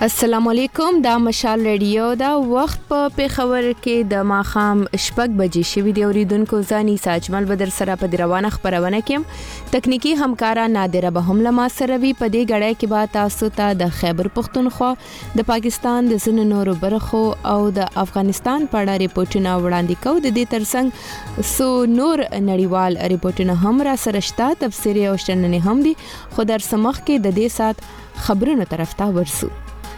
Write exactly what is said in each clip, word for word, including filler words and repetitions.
السلام علیکم، دا مشال ریډیو دا وخت په پیښور کې د ماخام شپږ بجې شوې دی. اوریدونکو ځاني ساجمل بدر سره په روانه خبرونه کې تکنیکی همکارا نادره به هم لما سره وی په دې غړې کې با تاسو ته د خیبر پختونخوا د پاکستان د زن نورو برخو او د افغانستان په اړه ریپورتونه وړاندې کوو. د دې ترڅنګ سو نور نړیوال ریپورتونه هم را سره شته، تفسیری او شننې هم دي، خو در سمخ کې د دې سات خبرونو طرف ته ورسو.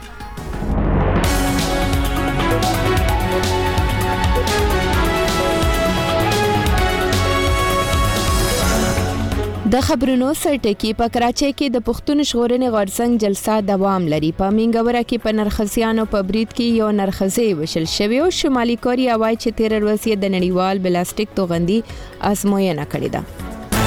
د خبرونو سرټکی په کراچۍ کې د پښتون ژغورنې غورځنګ جلسه دوام لري. په منګوره کې په نرخسیانو په برید کې یو نرخزې وشل شوی او شمالي کوریا وایي چې تیر ورځ د نړیوال بلاستیک توغندي ازموینه کړې ده.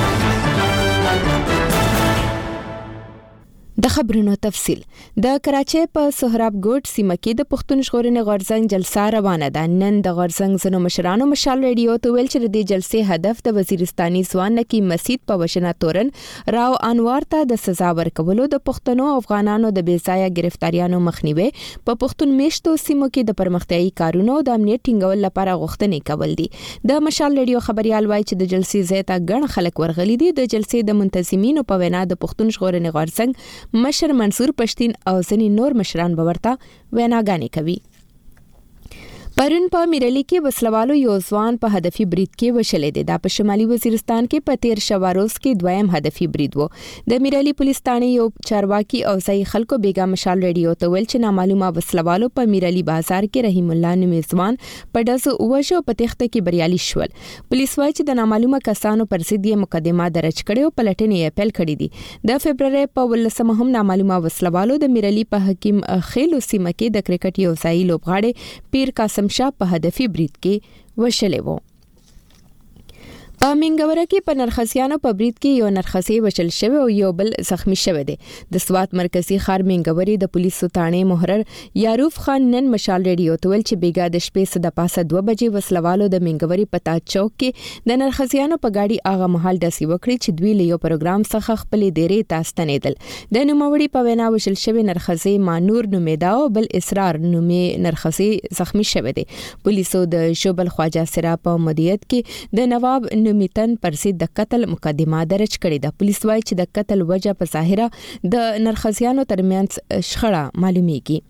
د خبرونو تفصیل. د کراچۍ په سهراب ګوټ سیمه کې د پښتون ژغورنې غورځنګ جلسه روانه ده. نن د غورځنګ زنو مشرانو مشال ریډیو ته ویل چې د جلسې هدف د وزیرستاني ځوان نکی مسید په وشنا تورن راو انوار ته د سزا ورکولو، د پښتنو افغانانو د بیځایه گرفتاریانو مخنیوي، په پښتون میشتو سیمو کې د پرمختیايي کارونو د امنیت ټینګول لپاره غوښتنې کول دي. د مشال ریډیو خبريال وایي چې د جلسې زیاته ګڼ خلک ورغلي دي. د جلسې د منتظمینو په وینا د پښتون ژغورنې غورځنګ مشر منصور پښتين او ځنی نور مشران باورته ویناګانې کوي. پرون په میرلی کې وسلوالو یو ځوان په هدفي برید کې وشلې ده. دا په شمالي وزیرستان کې په تیر شواروز کې دویم هدفي برید وو. د میرلی پولیس ثانې یو چارواکي او ځای خلکو بیګا مشال ریډیو ته ویل چې نامعلومه وسلوالو په میرلی بازار کې رحیم الله نومي ځوان په داسو وژو په تخته کې بریالي شول. پولیس وایي چې د نامعلومه کسانو پر ضد یې مقدمه درج کړې او پلټنې یې پیل کړې دي. د فبرवरी په ولسمه هم نامعلومه وسلوالو د میرلی په حکیم خیلو سیمه کې د کرکټ یو ځای لوبغاړي پیر قاسم شاه په هدفي برید کې وشلې وو. په منګوره کې په نرخسیانو په برید کې یو نرخسي وشل شوی او یو بل زخمی شوی دی. د سوات مرکزی ښار منګوري د پولیسو تانې محرر یاروف خان نن مشال ریډیو ته ویل چې بیګا د شپې صد پاسه دوه بجې وسلوالو د منګوري پتا چوک کې د نرخسیانو په گاډي اغه محل داسي وکړي چې دوی له یو پروګرام څخه خپل ډیرې تاستنېدل. د نوموړي په وینا وشل شوی نرخسي مانور نومیدا او بل اسرار نومي نرخسي زخمی شوی دی. پولیسو د شوبل خواجه سرا په مدیریت کې د نواب میتن پر ضد د قتل مقدمه درج کړې ده. پولیس وایي چې د قتل وجه په ظاهره د نرخزیانو ترمنځ شخړه معلومیږي.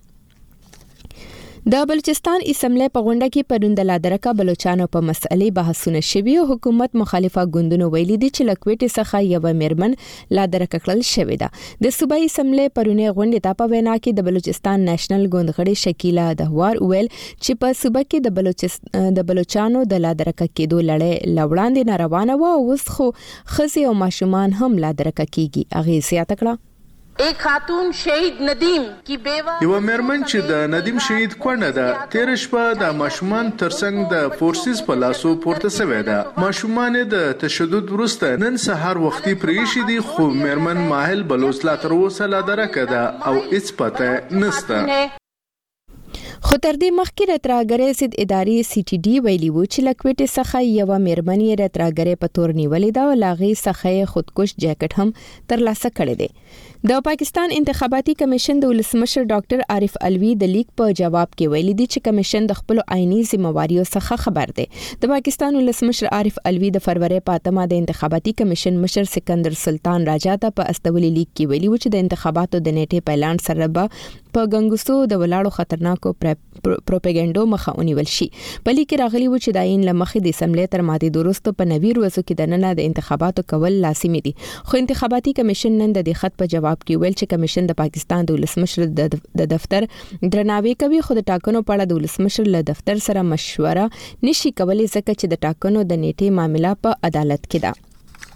د بلوچستان اسمبلی په غونډه کې پرون د لادرکا بلوچستان په مسئلې بحثونه شوي او حکومت مخالفه ګوندونو ویلي دي چې لکوټي څخه یو میرمن لادرکا کړل شوې ده. د صوبایي اسمبلی پرونی غونډه ته په وینا کې د بلوچستان نېشنل ګوند غړي شکیلا دهوار ویل چې په صوبه کې د بلوچستان د بلوچستانو د لادرکا کېدو لړۍ لوړاندې نه روانه و او اوس خو خزي او ماشومان هم لادرکا کیږي. اغه زیاته کړه एक खातून शहीद नदीम की बेवा یو مرمن چې د ندیم شهید کونه ده تیر شپه د ماشومان ترڅنګ د فورسز په لاسو پورته شوې ده. ماشومان د تشدد وروسته نن سهار وختي پریشي دي، خو مرمن ماهل بلوچ لا تر اوسه لا درکه ده او هیڅ پته نشته. خو تر دې مخکې راتراګرې سید اداري سی ټي ډي ویلي وو چې لکوټي څخه یو میرمن یې راتراګرې په تور نیولې ده او لاغي څخه خودکش جاکټ هم ترلاسه کړی دی. د پاکستان انتخاباتي کمیشن د ولسمشر ډاکټر عارف علوي د لیک په جواب کې ویلي دي چې کمیشن د خپل عیني ذمہواریو څخه خبر دی. د پاکستان ولسمشر عارف علوي د فروری په اتمه د انتخاباتي کمیشن مشر سکندر سلطان راجا ته په استولي لیک کې ویلي و چې د انتخاباتو د نیټې په اعلان سره به په ګنګوسو د ولاړو خطرناکو پروپاګاندا مخه ونیول شي. په لیک کې راغلي و چې د عین لمخې د اسمبلی تر ماده دوروستو په نوي ورځو کې د نن د انتخاباتو کول لازمي دي. خو انتخاباتي کمیشن نن د خط په جواب کې ویل چې کمیشن د پاکستان د ولسمشر د دفتر درناوی کوي، خو د ټاکنو په اړه د ولسمشر له دفتر سره مشوره نشي کولای ځکه چې د ټاکنو د نیټې معاملې په عدالت کې ده.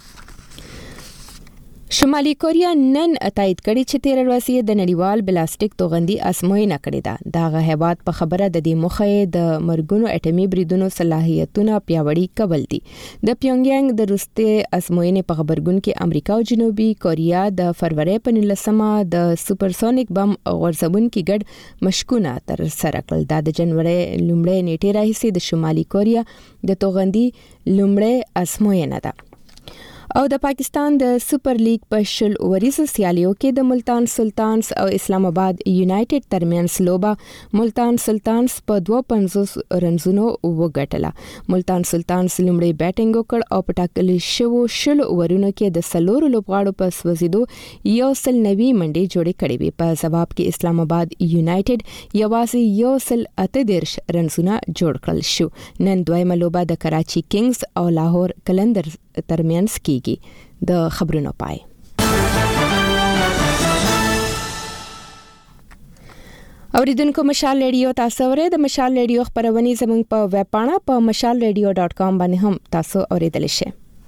شمالي کوریا نن تایید کړي چې تیر ورځ د نړیوال بلاستیک توغندي ازموینه کړې ده. دا غهبات په خبره د دې مخه د مرګونو اټومي بریدونو صلاحیتونه پیاوړي کول دي. د پیونګیانګ د روسته ازموینې په خبرګون کې امریکا او جنوبي کوریا د فروری په نولسمه د سوپرسونیک بم غورځون کې ګډ مشکونه تر سره کړل. دا د جنوري لومړۍ نیټې راهیسې د شمالي کوریا د توغندي لومړۍ ازموینه ده. او د پاکستان د سپر لیګ په شل اوریزو سیالیو کې د ملتان سلطانز او اسلام آباد یونایټډ ترمنځ لوبه ملتان سلطانز په دوه پنځوس رنزونو وګټله. ملتان سلطانز لومړی بیټینګ وکړ او په ټاکلي شوو شل اوورونو کې د څلورو لوبغاړو په سوځیدو یو سل نوي منډې جوړې کړې وې. په جواب کې اسلام آباد یونایټډ یوازې یو سل اته دیرش رنزونه جوړ کړل شو. نن دویمه لوبه د کراچي کینګز او لاهور کلندر ترمنځ کیږي. د خبرونو پای. اوریدونکو مشال ریډیو تاسو ورې د مشال ریډیو خبرونه زموږ په ویب پاڼه په مشال ریډیو ډاټ کام باندې هم تاسو اوریدل شئ.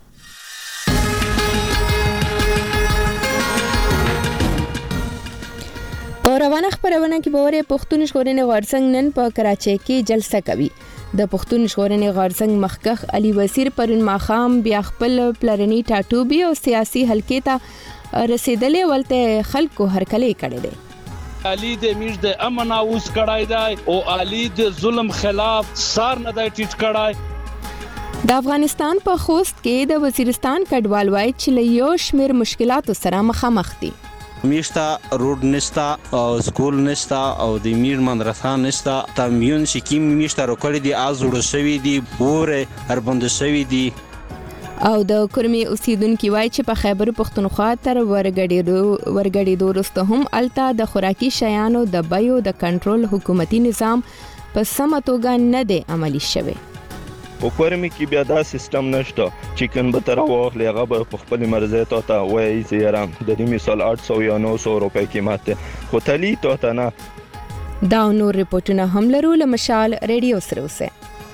په روانه خبرونه کې به ورې پښتون ژغورنې غورځنګ نن په کراچۍ کې جلسه کوي. د پښتون ژغورنې غورځنګ مخکخ علي وزیر پرون ماخام بیا خپل پلرني ټاټوبي او سیاسي حلقې ته رسیدلې ولته خلکو هرکلې کړې ده. علي د میش د امن اوس کړای دی او علي د ظلم خلاف سار نه دی ټیټ کړای. د افغانستان په خوست کې د وزیرستان کډوال وای چې له یو شمیر مشکلاتو سره مخامخ دي. میشتا روډ نشتا او سکول نشتا او د میر مدرسه نشتا تامین شکیم میشتا روکړی دی ازوړ شوی دی بوره هربند شوی دی. او د کورمي اوسیدونکو وای چې په خیبر پختونخوا تر ورګړې ورګړې دورسته هم التا د خوراکي شیانو د بایو د کنټرول حکومتي نظام په سمه توګه نه دی عملی شوی. په کورمي کې بیا دا سیستم نشته چې کن به تر واخلې هغه به په خپل مرزه ته تا وایي چې یارم د دې مثال آठ سو یا نو سو روپۍ قیمت خو تلی ته نه. دا نور رپورټونه هم لرو له مشال ریډیو سره اوسه.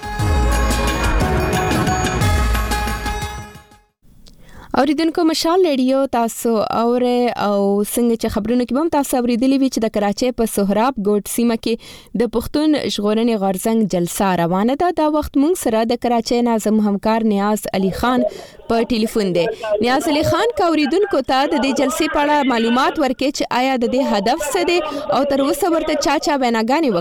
اوریدونکو مشال ریډیو تاسو اوره او څنګه چې خبرونه کې هم تاسو اوریدلې وی چې د کراچۍ په سهراب ګوټ سیمه کې د پښتون ژغورنې غورځنګ جلسه روانه ده. دا وخت موږ سره د کراچۍ ناظم همکار نیاز علي خان په ټلیفون دی. نیاز علي خان کا اوریدونکو ته د دې جلسې په اړه معلومات ورکړي چې آیا د دې هدف څه دی او تر اوسه ورته چا چا ویناګانې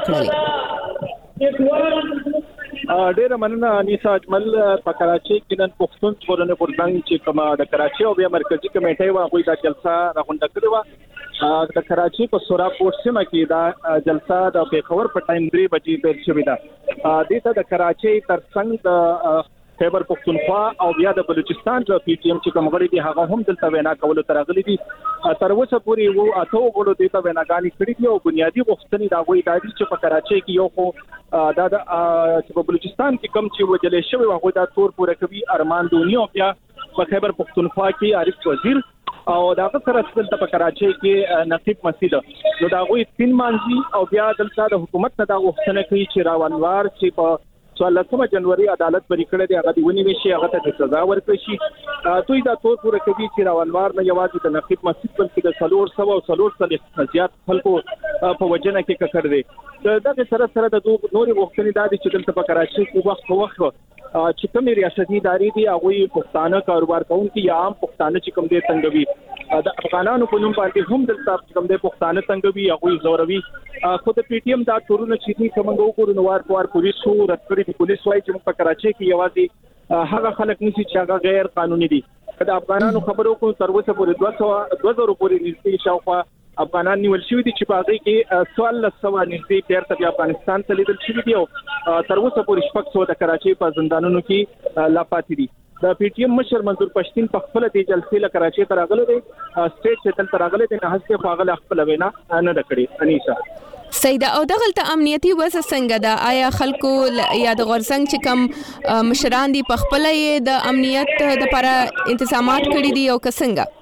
وکړلې. ډیره مننه انیسا اجمل. په کراچۍ کې نن پښتون ژغورنې غورځنګ چې کومه د کراچۍ او بیا مرکزی کمیټه و هغه د جلسه راغونډه کړې و. د کراچۍ په سوراب کوټ سیمه کې دا جلسه د پیښور په ټایم درې بجې پیل شوې ده. د دې د کراچۍ ترڅنګ د خیبر پختونخوا او بیا د بلوچستان د پی ټی ایم چې کوم غړي دي هغه هم دلته وینا کول تر غلي دي. تر اوسه پورې وو اته غړو دي ته ویناګانې کړې دي او بنیادی غوښتنې دا وایي دا چې په کراچۍ کې یو خو دا د چې په بلوچستان کې کم چې وجلې شوی هغه دا تور پوره کوي ارمان دونی او بیا په خیبر پختونخوا کې عارف وزیر او دا سره دلته په کراچۍ کې نقیب مسجد نو دا غوي تین مانځي او بیا دلته د حکومت نه دا غوښتنه کوي چې راونوار چې په څوارلسمه جنوري عدالت بری کړی دی هغه دی ونیول شي هغه ته سزا ورکړي شي. دوی دا تور پوره کوي چې راونوار نه یوازې د نقیب مسجد بلکې د څلور سوه او څلور سوه زیات خلکو په وجنه کې ککړ دی. دغه سره سره د دوه نوري غوښتنې دا دي چې دلته په کراچۍ کې وخت په وخت چې کوم ریاستي ادارې دي هغه پښتانه کاروبار کوونکي یا عام پښتانه چې کوم دي څنګه د افغانانو په نوم باندې هم دلته کوم دي پښتانه څنګه وي هغه زوروي. خو د پی ټی ایم دا تورونه چې دي کوم وګورو نو وار وار پولیسو راتګړي پولیس وايي چې په کراچۍ کې یوازې هغه خلک نشي چې هغه غیر قانوني دي. د افغانانو خبرو کو تر اوسه پورې دوه سوه پورې نږدې شاوخوا افغانان نیول شوی دي چې په هغه کې څوارلس سوه نږدې تیر ته افغانستان ته لیدل شوی دي او تر اوسه پورې شپږ سوه د کراچۍ په زندانونو کې لا پاتې دي. د پی ټی ایم مشر منظور پښتين په خپل د جلسې له کراچۍ ته راغلی دی. سټیټ چې تل راغلی دی نه هڅه خپل خپل وینا نه دکړي. انیشا سیده او دغلت امنیتی وضع څنګه ده؟ آیا خلکو یا د غورځنګ چې کم مشران دي په خپل د امنیت د لپاره انتظامات کړی دي او څنګه؟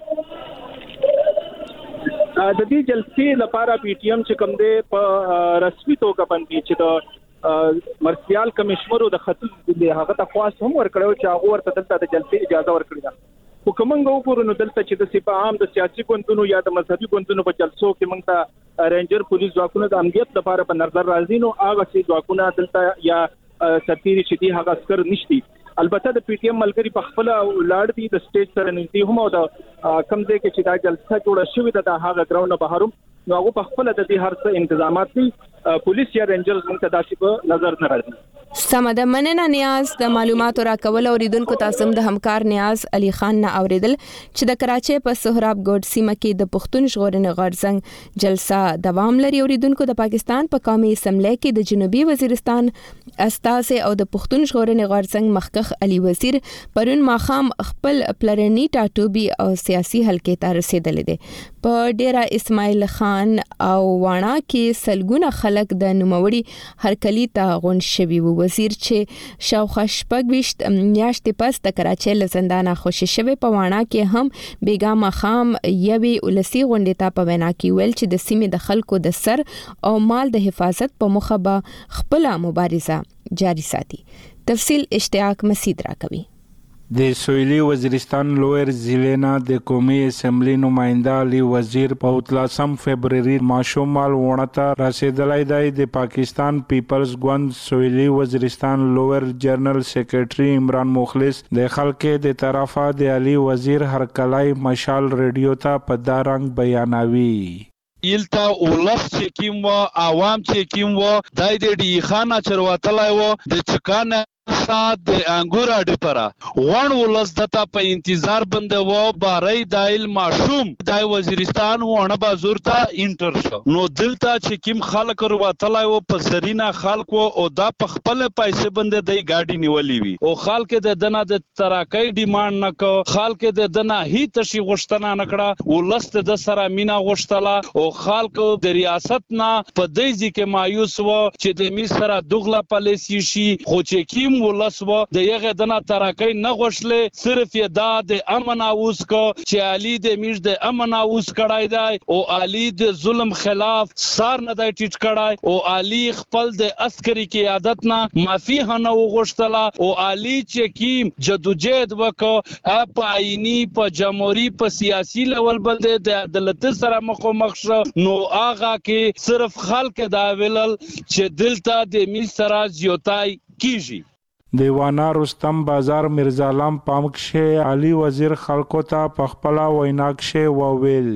د دې جلسې لپاره پی ټی ایم چې کوم دی په رسمي توګه باندې چې د مرسیال کمشنرو د خطوط د هغه ته خاص هم ورکړو چې هغه ورته دلته د جلسې اجازه ورکړي ده. حکومت وګورو نو دلته چې د سپاه عام د سیاسي ګوندونو یا د مذهبي ګوندونو په جلسو کې موږ ته رینجر پولیس ځواکونه د امنیت لپاره په نظر راځي نو هغه چې ځواکونه دلته یا سرتیري چې دي هغه عسكر نشتی. البته د پی ټی ایم ملګری په خپل ولاړ دي د سټیج سره نږدې هم او د کم ځای کې چې دا جلسه جوړه شوې ده د هغه ګراوند بهروم نو هغه په خپل د دې هر څه انتظامات دي پولیس یا رینجرز موږ ته داسې په نظر نه راځي. سمه د مننه نیاز د معلوماتو راکول اوریدونکو تاسو د همکار نیاز علي خان نه اوریدل چې د کراچۍ په سهراب ګوټ سیمه کې د پښتون ژغورنې غورځنګ جلسه دوام لري. اوریدونکو د پاکستان په قومي اسمبلی کې د جنوبي وزیرستان استازي او د پښتون ژغورنې غورځنګ مخکخ علي وزیر پرون ماخام خپل پلرني ټاټوبي او سیاسي حلقې ته رسیدل دي. په ډیرا اسماعیل خان او وانا کې سلګونه خلک د نوموړي هرکلی ته غون شوي وو. وزیر چې شاوخوا شپږ ویشت میاشتې پس د کراچۍ له زندانه خوشي شوی په وانا کې هم بیګا ماخام یوې ولسی غونډې ته په وینا کې ویل چې د سیمې د خلکو د سر او مال د حفاظت په موخه به خپل مبارزه جاری ساتي. تفصیل اشتیاق مسید راکوي. د سویلي وزیرستان لویر ضلع نه د قومي اسمبلی نماینده علي وزیر په اتلسم فبرवरी ماشومال ونته رسیدلای دی. د پاکستان پیپلز ګوند سویلي وزیرستان لویر جنرال سیکریټري عمران مخلص د خلکو د طرفه د علي وزیر هرکلای مشال ریډیو ته په دارنګ بیانوي. ایلتا اولف چې کیم و عوام چې کیم و دای د ډی خانه چرواتلای و د چکانه سات د انګور اډې پره وان ولس دتا په انتظار بنده و بارای دایل ماشوم دای وزیرستان ونه بازور ته انټر شو. نو دلته چې کیم خلک ورواتلای و په زرینا خلک او دا په خپل پیسې بنده د گاډي نیولې وی او خلک د دنا د تراکۍ ډیماند نکو خلک د دنا هیڅ شي غشتنه نکړه ولست د سره مینا غشتله او خلک د ریاست نه په دې ځکه مایوس و چې د می سره دغله پالیسی شي خو چې کیم ولسو د یغه دنا تراکۍ نه غوښله صرف یدا د امن اوس کو چې علي د میش د امن اوس کړای دی او علي د ظلم خلاف سار نه دی ټیټ کړای او علي خپل د عسکري قیادت نه معافي نه وغوښتله او علي چې کیم جدوجہد وکړه په آئینی په جمهوریت په سیاسي لیول باندې د عدالت سره مخامخ شو. نو هغه کې صرف خلک دا ویلل چې دلته د میش سره زیاتای کیږي. دیوانا رستم بازار مرزالام پامکشه علي وزیر خلکو ته په خپل ویناکشه وویل.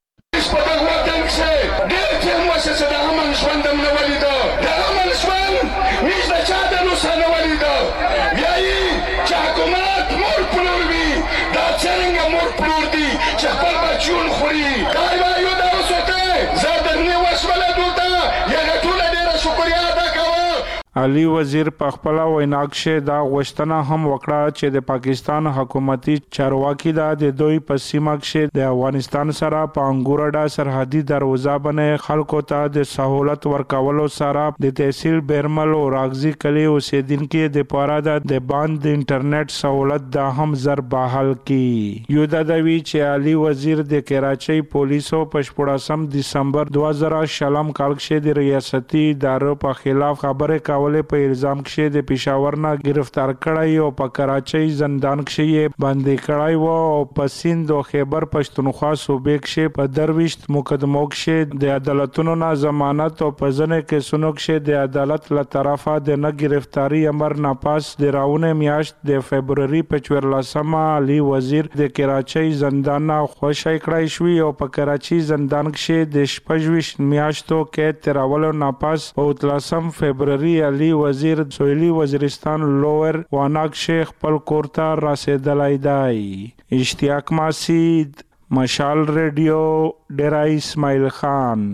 علي وزیر په خپل ویناکشه دا غوښتنه هم وکړه چې د پاکستان حکومتي چارواکي د دوی په سیمه کې د افغانستان سره په انګورډا سرحدي دروازه باندې خلکو ته د سہولت ورکولو سره د تحصیل بیرمل او راغزي کلی اوسیدونکو د پاره د باند د انټرنیټ سہولت د هم زر بحال کی. یو د دوی چې علي وزیر د کراچۍ پولیسو په شپږم دسمبر دوه زره شلم کال کې د ریاستي ادارو په خلاف خبره کاوه په الزام کې د پېښور نه گرفتار کړای او په کراچۍ زندان کې باندې کړای و او په سیند او خیبر پښتونخوا صوبې کې په درويشت مقدمو کې د عدالتونو نه ضمانت او په ځنه کې سونو کې د عدالت له طرفه د نه گرفتاری امر نه پاس د راونه میاشت د فبرवरी په چورلسمه علي وزیر د کراچۍ زندان نه خوشی کړای شوی او په کراچۍ زندان کې د شپږ میاشتو کې تراول نه پاس او اتلسم فبرवरी علي وزیر سویلي وزیرستان لویر واناک شیخ پل کورتا رسیدلای دی. اشتیاق مسید مشال ریډیو ډیرا اسماعیل خان.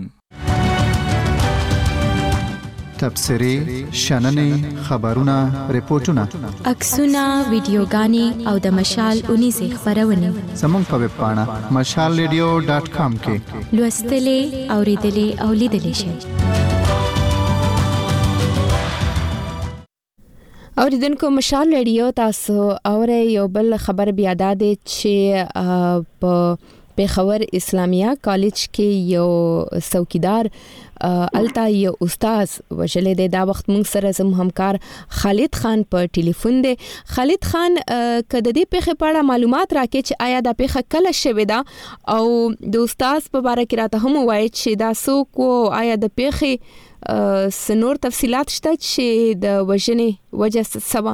تبصری شننې خبرونه ریپورتونه عکسونه ویډیوګانې او د مشال اونیزه خبرونه زموږ په ویب پاڼه مشال ریډیو ډاټ کام کې لوستلې اوریدلې او لیدلې شئ. اوریدونکو مشال ریډیو تاسو اوره یو بل خبر بیا ده چې په پیښور اسلامیه کالج کې یو څوکیدار التا یو استاد وجلې د دا وخت موږ سره زم همکار خالد خان په ټلیفون دی. خالد خان کده دې پیښه په اړه معلومات راکې چې آیا دا پیښه کله شوې ده او د استاد په اړه کې راته هم وایي چې دا څوک او آیا د پیښه سنور تفصيلات شته چې د وژنې وجه سبا.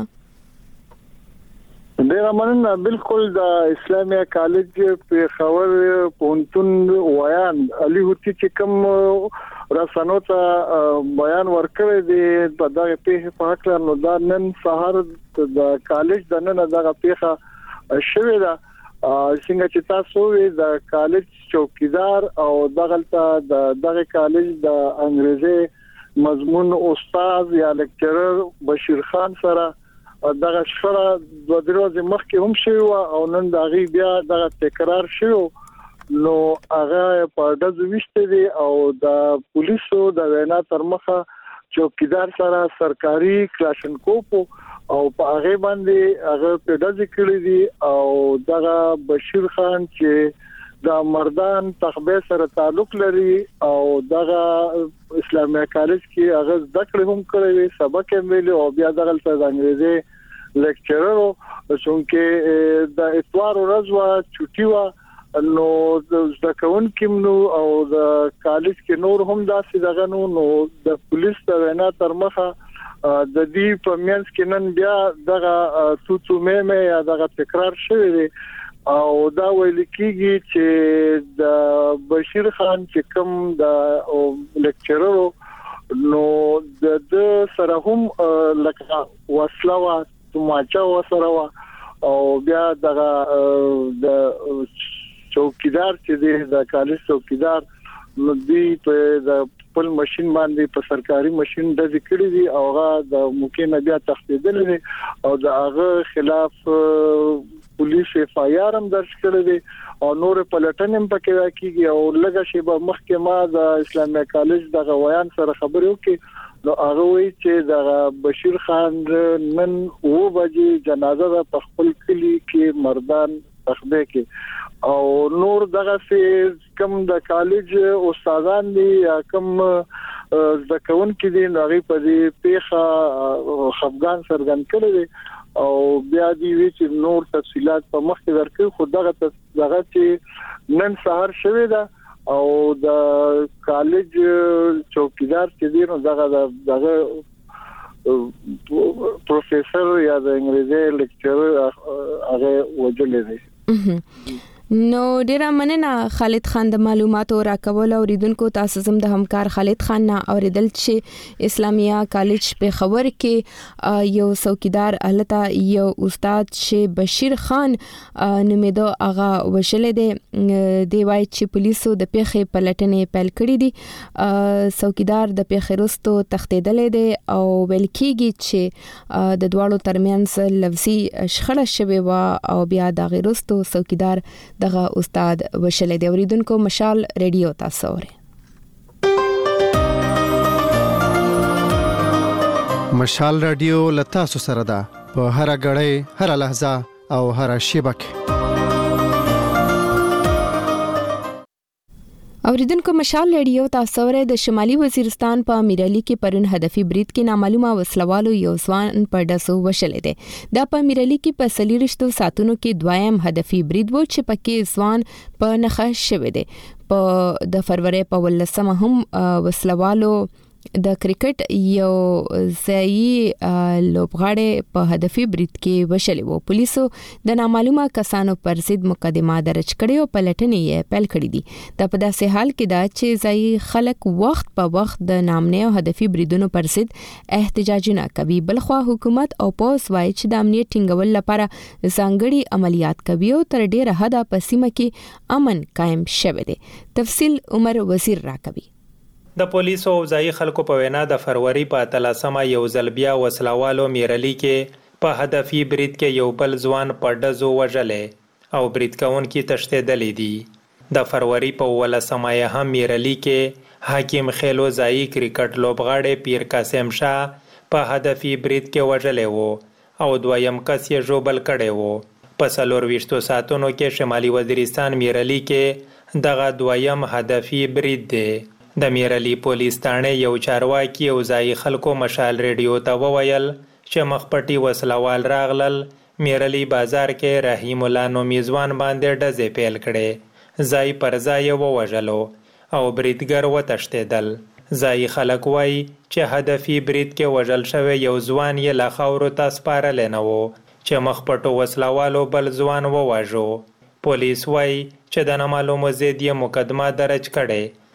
ډیر مننه. بالکل د اسلامیه کالج په خبر پونتون ویان علي هوتی چې کوم رسنو ته بیان ورکړی دی په دغه پیښه په حق نو دا نن سهار د کالج د نن دغه پیښه شوې ده څنګه چې تاسو وی د کالج چوکیدار او دغلته د دغه کالج د انګریزي مضمون استاد یا لیکچرر بشیر خان سره دغه شخړه د دروازې مخکې هم شوی او نن دغه بیا دغه تکرار شوی نو هغه په دغه وشته دي او د پولیسو د وینا تر مخه چوکیدار سره سرکاري کلاشنکوف او په هغه باندې هغه په دغه کړی دي او دغه بشیر خان چې د مردان تخبه سره تعلق لري او دغه اسلامي کالج کې هغه ذکر هم کړی سبق یې ویلو او بیا دغه د انګریزي لیکچرر څنګه د اتوار ورځ وا چټي وا نو د کون کېم نو او د کالج کې نور هم داسې دغه نو نو د پولیس د وینا تر مخه د دې په مینس کې نن بیا دغه توڅو مې یا دغه تکرار شوی دی او دا ویل کېږي چې د بشیر خان چې کوم د لیکچرر نو د سره هم لکه وسله ماچا وسره او بیا دغه د چوکیدار چې دی د کالج چوکیدار نو دی په د خپل ماشين باندې په سرکاري ماشين د ذکر دي او هغه د موکې نه بیا تخدیدل دي او د هغه خلاف پولیس اف آی آر هم درج کړی دي او نور پلټن هم پکې راکېږي او لږه شی به مخکې ما د اسلامي کالج دغه ویان سره خبرې وکړي نو هغه وی چې د بشیر خان نن و بجې جنازه په خپل کلی کې مردان تخبه کې او نور دغه سي کم د کالج استادان دي یا کم ځکهون کې دي هغه په دې پیښه خفغان سرګن کړی او بیا دی وی چې نور تفصيلات په مخ کې ورکړي خو دغه دغه چې نن سهار شوه دا او د کالج چوکیدار چې دی نو دغه دغه پروفیسور یا د انګریزي لیکچرر هغه وجلې دی نو ډیر مننه خالد خان د معلوماتو راکول او ریدونکو تاسو زم د همکار خالد خان نه اوریدل چې اسلامیه کالج په خبر کې یو څوکیدار الته یو استاد چې بشیر خان نومیدو هغه وشلې دی دی وای چې پولیسو د پیښې پلټنې پیل کړې دي څوکیدار د پیښې وروسته تښتیدل دي او ویل کېږي چې د دواړو ترمنځ لفظي شخړه شوه او بیا د غیرستو څوکیدار دغه استاد وشلې دی اوریدونکو مشال ریډیو تاسو اورئ مشال ریډیو لتا سره ده په هر غړې هر لحظه او هر شبکه اوریدونکو مشال ریډیو تاسو ورې د شمالي وزیرستان په امیرعلی کې پرون هدفي برید کې نامعلومه وسلوالو یو ځوان په دسو وشلې ده د په امیرعلی کې په سلیرشتو ساتونو کې دویم هدفي برید و چې پکې ځوان په نخښ شوه دی په د فروری په ولسمه هم وسلوالو د کرکټ یو ځای لوبغاړي په هدفي برید کې وشلې وو پولیسو د نامعلومه کسانو پر ضد مقدمه درج کړې او پلټنې یې پیل کړې دي د په داسې حال کې دا چې ځای خلک وخت په وخت د نامنه او هدفي بریدونو پر ضد احتجاجونه کوي بلخوا حکومت او پولیس وايي چې د امنیت ټینګول لپاره ځانګړي عملیات کوي او تر ډیره حده په سیمه کې امن قائم شوه دی تفصیل عمر وزیر راکوي د پولیسو او ځای خلکو په وینا د فروری په اتلسمه یو ځل بیا وسلوالو میرلی کې په هدفي برید کې یو بل ځوان په ډزو وژلې او برید کوونکي تښتېدلې دي د فروری په ولسمه هم میرلی کې حکیم خیلو ځای کرکټ لوبغاړي پیر قاسم شاه په هدفي برید کې وژلې وو او دویم کس یې ژوبل کړی وو په څلور ویشتو ساعتونو کې شمالي وزیرستان میرلی کې دغه دویم هدفي برید دی د میرلی پولیس تانه یو چارواکي او ځای خلکو مشال ریډیو ته وویل چې مخپټي وسلوال راغلل میرلی بازار کې رحیم الله نومي ځوان باندې ډزې پیل کړې ځای پر ځای ووژلو او بریدګر وتښتېدل ځای خلک وایي چې هدفي برید کې وژل شوی یو ځوان یې له خاورو ته سپارلی نه و چې مخپټو وسلوالو بل ځوان وواژو پولیس وایي چې د نامعلومو ضد یې مقدمه درج کړې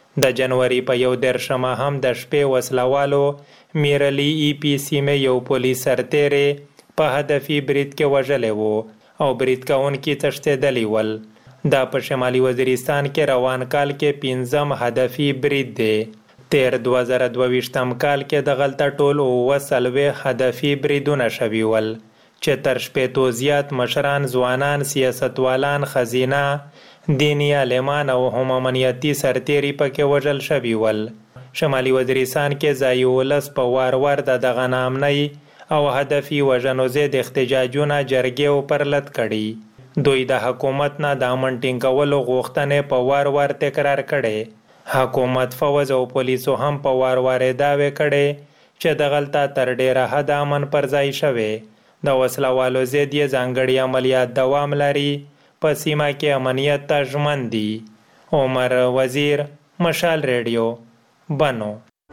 د جنوري په یو دېرشمه هم د شپې وسلوالو میرلی ای پی سیمې یو پولیس سرتیری په هدفي برید کې وژلی و او برید کوونکي تښتېدلي ول. دا په شمالي وزیرستان کې روان کال کې پنځم هدفي برید دی. تیر دوه زره دوه ویشتم کال کې دغلته ټول اووه څلوېښت هدفي بریدونه شوي ول چې تر شپېتو زیات مشران، ځوانان، سیاستوالان، خزینه، دینی عالمان او هم امنیتي سرتیري پکې وژل شوي ول. شمالي وزیرستان کې ځایي ولس په وار وار د دغه ناامنۍ او هدفي وژنو ضد احتجاجونه جرګې او پرلت کړي. دوی د حکومت نه د امن ټینګولو غوښتنې په وار وار تکرار کړي. حکومت، فوج او پولیسو هم په وار وار دعوې کړي چې دغلته تر ډیره حد امن پر ځای شوی. د وسلوالو ضد یې ځانګړي عملیات دوام لري. په سیمه کې امنیت ته ژمن دي. عمر وزیر، مشال ریډیو، بنو.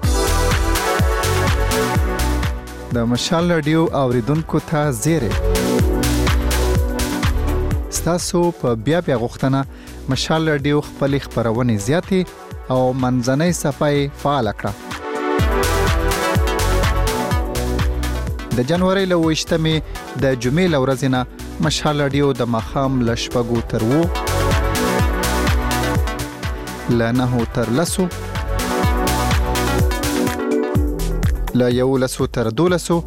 د مشال ریډیو اوریدونکو ته زیری ستاسو په بیا بیا غوښتنه مشال ریډیو خپل خبرونه زیاتې او منځنۍ صفحه فعال کړه. د جنوري له ویشتمې د جمعې له ورځې نه مشال ریډیو د ماښام له شپږو تر اوو، له نهو تر لسو، له یولسو تر دولسو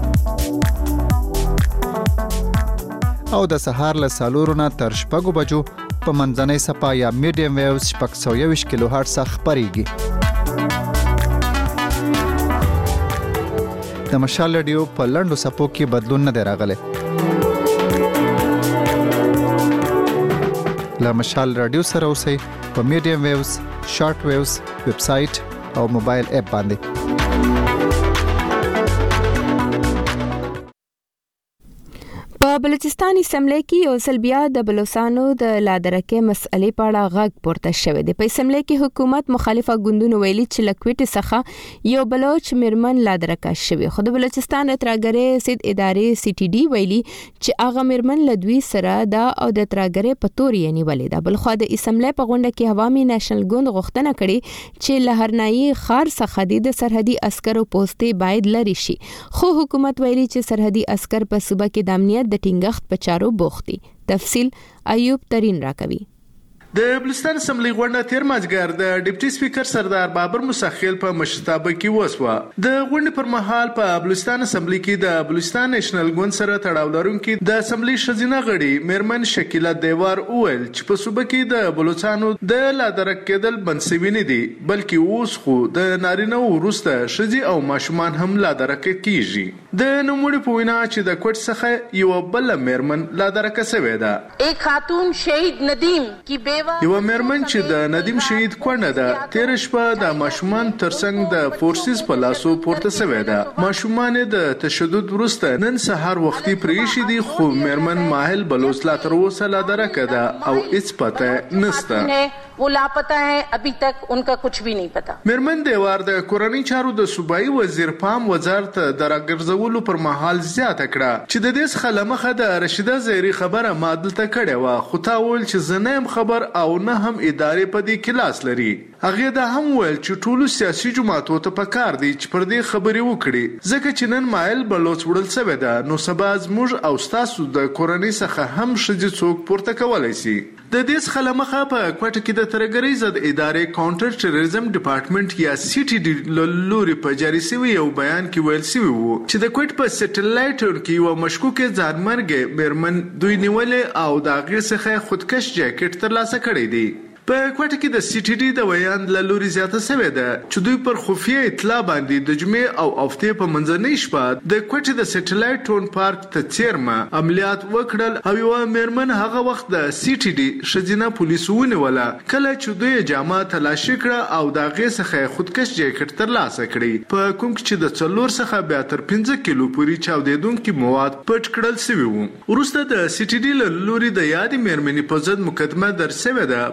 او د سهار له څلورو نه تر شپږو بجو په منځنۍ صفحه یا میډیم ویوز شپږ سوه یوویشت کیلو هرټز خپرېږي. د مشال ریډیو په لنډو صفحو کې بدلون نه دی راغلی. له مشال ریډیو سره اوسئ په میډیم ویوز، شارټ ویوز، ویب سایټ او موبایل اپ باندې. په بلوچستان اسمبلی کې یو ځل بیا د بلوچستانو د لادرکې مسئلې په اړه غږ پورته شوی دی. په اسمبلی کې حکومت مخالفه ګوندونو ویلي چې له کوټې څخه یو بلوچ میرمن لادرکه شوی، خو د بلوچستان ترهګرۍ ضد ادارې سی ټي ډي ویلي چې هغه میرمن له دوی سره ده او د ترهګرۍ په تور یې نیولې ده. بلخوا د اسمبلی په غونډه کې عوامي نېشنل ګوند غوښتنه کړې چې له هرنایي ښار څخه د سرحدي عسکرو پوستې باید لرې شي، خو حکومت ویلي چې سرحدي عسکر په صوبه کې د امنیت د ټینګښت په چارو بوخت دي. تفصیل ایوب ترین راکوي. د بلوچستان اسمبلی غونډه تیر مازګر د ډیپټي سپیکر سردار بابر موسی په مشرتابه کې وسوه. د غونډې پر مهال په بلوچستان اسمبلی کې د بلوچستان نېشنل ګوند سره تړاو لرونکي د اسمبلی ښځینه غړي میرمن شکیله دیوار وویل چې په صوبه کې د بلوچستانو د لادرک کېدل بنسوي نه دي، بلکې اوس خو د نارینه وروسته ښځې او ماشومان هم لادرک کیږي. د نوموړي په وینا چې د کوټ څخه یو بل میرمن لادرک شوې ده. ایک خاتون شهید ندیم کی یو میرمن چې د ندیم شهید کونډه ده تیر شپه د ماشومان ترڅنګ د فورسز په لاسو پورته شوې ده. ماشومان د تشدد وروسته نن سهار وختي پریښي دي، خو میرمن ماهل بلوچ لا تر اوسه لادرکه ده او هیڅ پته نشته. वो लापता है, अभी तक उनका कुछ भी नहीं पता. میرمن دیوار د کورنۍ چارو د صوبایي وزیر پام وزارت د راګرځولو پر مهال زیاته کړه چې د دې څخه لمخه د رشیده زیری خبره مادل ته کړې و، خو تا ویل چې زنه خبر او نه هم ادارې په دې کلاس لري. هغه دا هم ویل چې ټولو سیاسي جماعتونو ته پکار دي چې پر دې خبرې وکړي، ځکه چې نن مایل بلوچ وړل شوی ده، نو سبا زموږ او تاسو د کورنۍ څخه هم ښځې څوک پورته کولای شي. د دې څخه لمخه په کوټه کې د ترهګرۍ ضد ادارې کاونټر ټیرریزم ډپارټمنټ یا سی ټي ډي لوري په جاري شوی یو بیان کې ویل شوی وو چې د کوټ په سټلایټ کې یو مشکوک ځانمرګ میرمن دوی نیولې او د هغې څخه خودکش جاکټ ترلاسه کړی دی. په کوټه کې د سی ټي ډي د بیان له لوري زیاته شوې ده چې دوی پر خفیه اطلاع باندې د جمعې او هفتې په منځنۍ شپه د کوټې د سټلایټ ټون پارک ته څیرمه عملیات وکړل او یو میرمن هغه وخت د سی ټي ډي ښځینه پولیسو ونیوله کله چې دوی جامه تلاشي کړه او د هغې څخه خودکش جاکټ ترلاسه کړی، په کوم چې د څلور څخه بیا تر پنځه کیلو پورې چاودېدونکي مواد پټ کړل شوي وو. وروسته د سی ټي ډي له لوري د یادې میرمنې په ضد مقدمه درج شوې ده، په کوم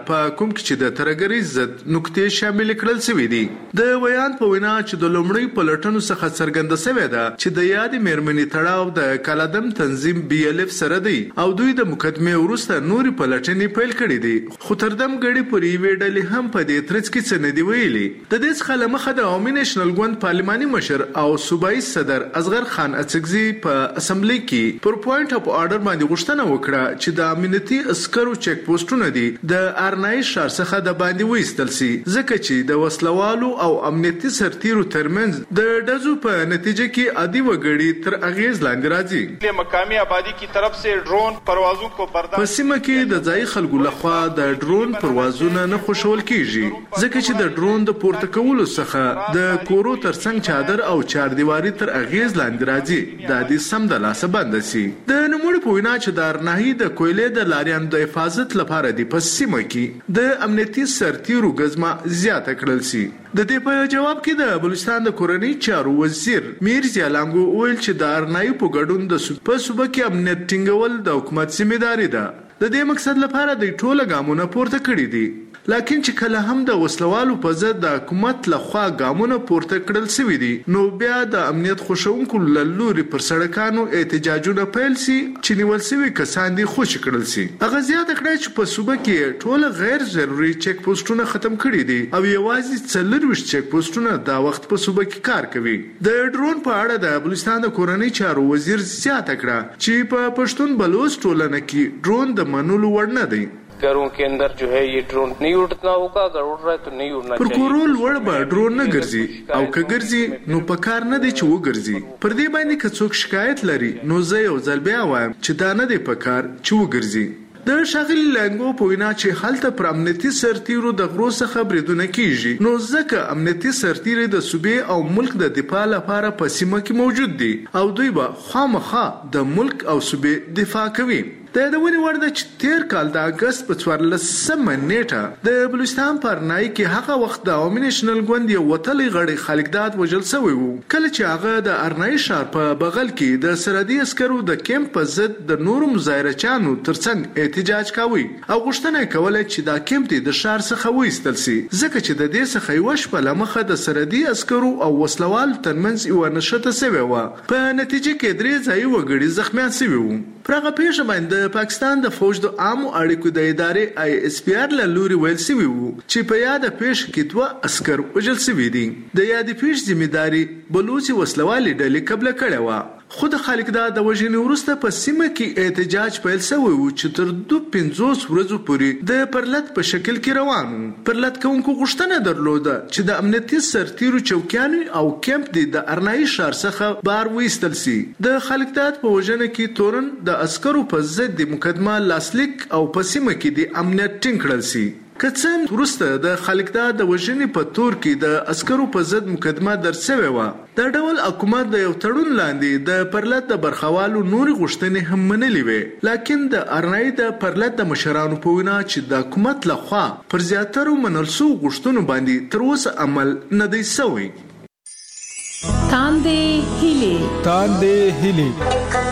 مرحوم چې د ترګری ضد نقطې شامل کړل شوې دي. د ویان په وینا چې د لومړی پلټنو څخه څرګنده شوې ده چې د یاد میرمنې تړاو د کالادم تنظیم بي ال اف سره دی او دوی د مقدمه وروسته نوري پلټنې پیل کړې دي. خو تردم غړي پورې ویډلې هم په دې ترڅ کې څه نه دی ویلي. د دې څخه لمخه د عوامي نېشنل ګوند پارلماني مشر او صوبایي صدر اصغر خان اڅکزي په اسمبلی کې پر پوینټ اپ آرډر باندې غوښتنه وکړه چې د امنیتي عسکرو چیک پوسټونه دي د ارنای شار څخه د باندې وېستل سي ځکه چې د وسلوالو او امنیتي سرتیرو ترمنځ د دزو په نتیجه کې عادي وګړي تر اغیز لاندې راځي. مقامی آبادی کی طرف سے ډرون پروازوں کو برداشت په سیمه کې د ځای خلکو لخوا د ډرون پروازونه نه خوشول کیږي ځکه چې د ډرون د پورته کولو څخه د کورو ترڅنګ چادر او چاردیواری تر اغیز لاندې راځي. د دې سم د لاسه بند سي. د نوموړي په وینا چې د ارناهي د کویلې د لاریان د حفاظت لپاره د پسیمه کې د امنیتي سرتیرو غزما زیاته کړل سي. د دې په جواب کې د بلوچستان د کورنۍ چارو وزیر میر زیالانګو ویل چې د ارناهي په ګډون د په صوبه کې امنیت ټینګول د حکومت ذمہداري ده. د دې مقصد لپاره د ټوله ګامونه پورته کړی دي. لکه چې کله هم د وسلوالو په ضد د حکومت لخوا ګامونه پورته کړل شوي دي نو بیا د امنیت خوښونکو له لوري پر سړکانو احتجاجونه پیل سي چې نیول شوي کسان دي خوشي کړل سي. هغه زیاته کړه چې په صوبه کې ټوله غیر ضروري چیک پوسټونه ختم کړي دي او یوازې څلرویشت چیک پوسټونه دا وخت په صوبه کې کار کوي. د ډرون په اړه د بلوچستان د کورنۍ چارو وزیر زیاته کړه چې په پښتون بلوچ ټولنه کې ډرون د منلو وړ نه دی. घरों के अंदर जो है ये ड्रोन नहीं उड़ना होगा, अगर उड़ रहा है तो नहीं उड़ना चाहिए. پر کورول وړ به ډرون نه ګرځي او که ګرځي نو په کار نه دی چې وګرځي. پر دې باندې که څوک شکایت لري نو زه یو ځل بیا وایم چې دا نه دی په کار چې وګرځي. د شاغلی لنګو په وینا چې هلته پر امنیتي سرتیرو د غرو څخه بریدونه کیږي نو ځکه امنیتي سرتیري د صوبې او ملک د دفاع لپاره په سیمه کې موجود دي او دوی به خامخا د ملک او صوبې دفاع کوي. د یادونې وړ ده چې تیر کال د اګست په څوارلسمه نیټه د بلوچستان په ارنای کې هغه وخت د عوامي نېشنل ګوند یو وتلی غړی خالقداد وژل شوی و کله چې هغه د ارنای ښار په بغل کې د سرحدي عسکرو د کیمپ په ضد د نورو مظاهرچیانو ترڅنګ احتجاج کوي او غوښتنه کوله چې دا کیمپ د ښار څخه وایستل شي ځکه چې د دې څخه یو شپه لمخه د سرحدي عسکرو او وسلوال ترمنځ یو نښته شوې و. په نتیجه کې درې ځایي وګړي زخمیان شوي وو. پرغه پیښه باندې پاکستان د فوج د عامو اړیکو د ادارې آی اس پی آر له لوري ویل شوی وو چې په یاد پیښه کې دوه عسكر وژل شوي دي. د یاد پیښې ذمہداري بلوچي وسلوالي ډلې قبل کړې و. خود خالقداد د وژنې وروسته په سیمه کې احتجاج پیل شوی و چې تر دوه پنځوس ورځو پورې د پرلط په شکل کې روان و. پرلط کوونکو غوښتنه درلوده چې د امنیتي سرتیرو چوکیانو او کیمپ د ارنایي ښار څخه بار وایستل شي. د خالقداد په وژنه کې تورن د عسکرو په ضد د مقدمه لاسلیک او په سیمه کې د امنیت ټینګ کړل شي. که څه وروسته د خالقداد د وژنې په تور کې د عسکرو په ضد مقدمه درج شوې وه. دا ډول حکومت د یو تړون لاندې د پرلط د برخوالو نورې غوښتنې هم منلې وې لکن د ارنایي د پرلط د مشرانو په وینا چې د حکومت لخوا پر زیاترو منل شوو غوښتنو باندې تر اوسه عمل نه دی شوی. تاندې هیلې تاندې هیلې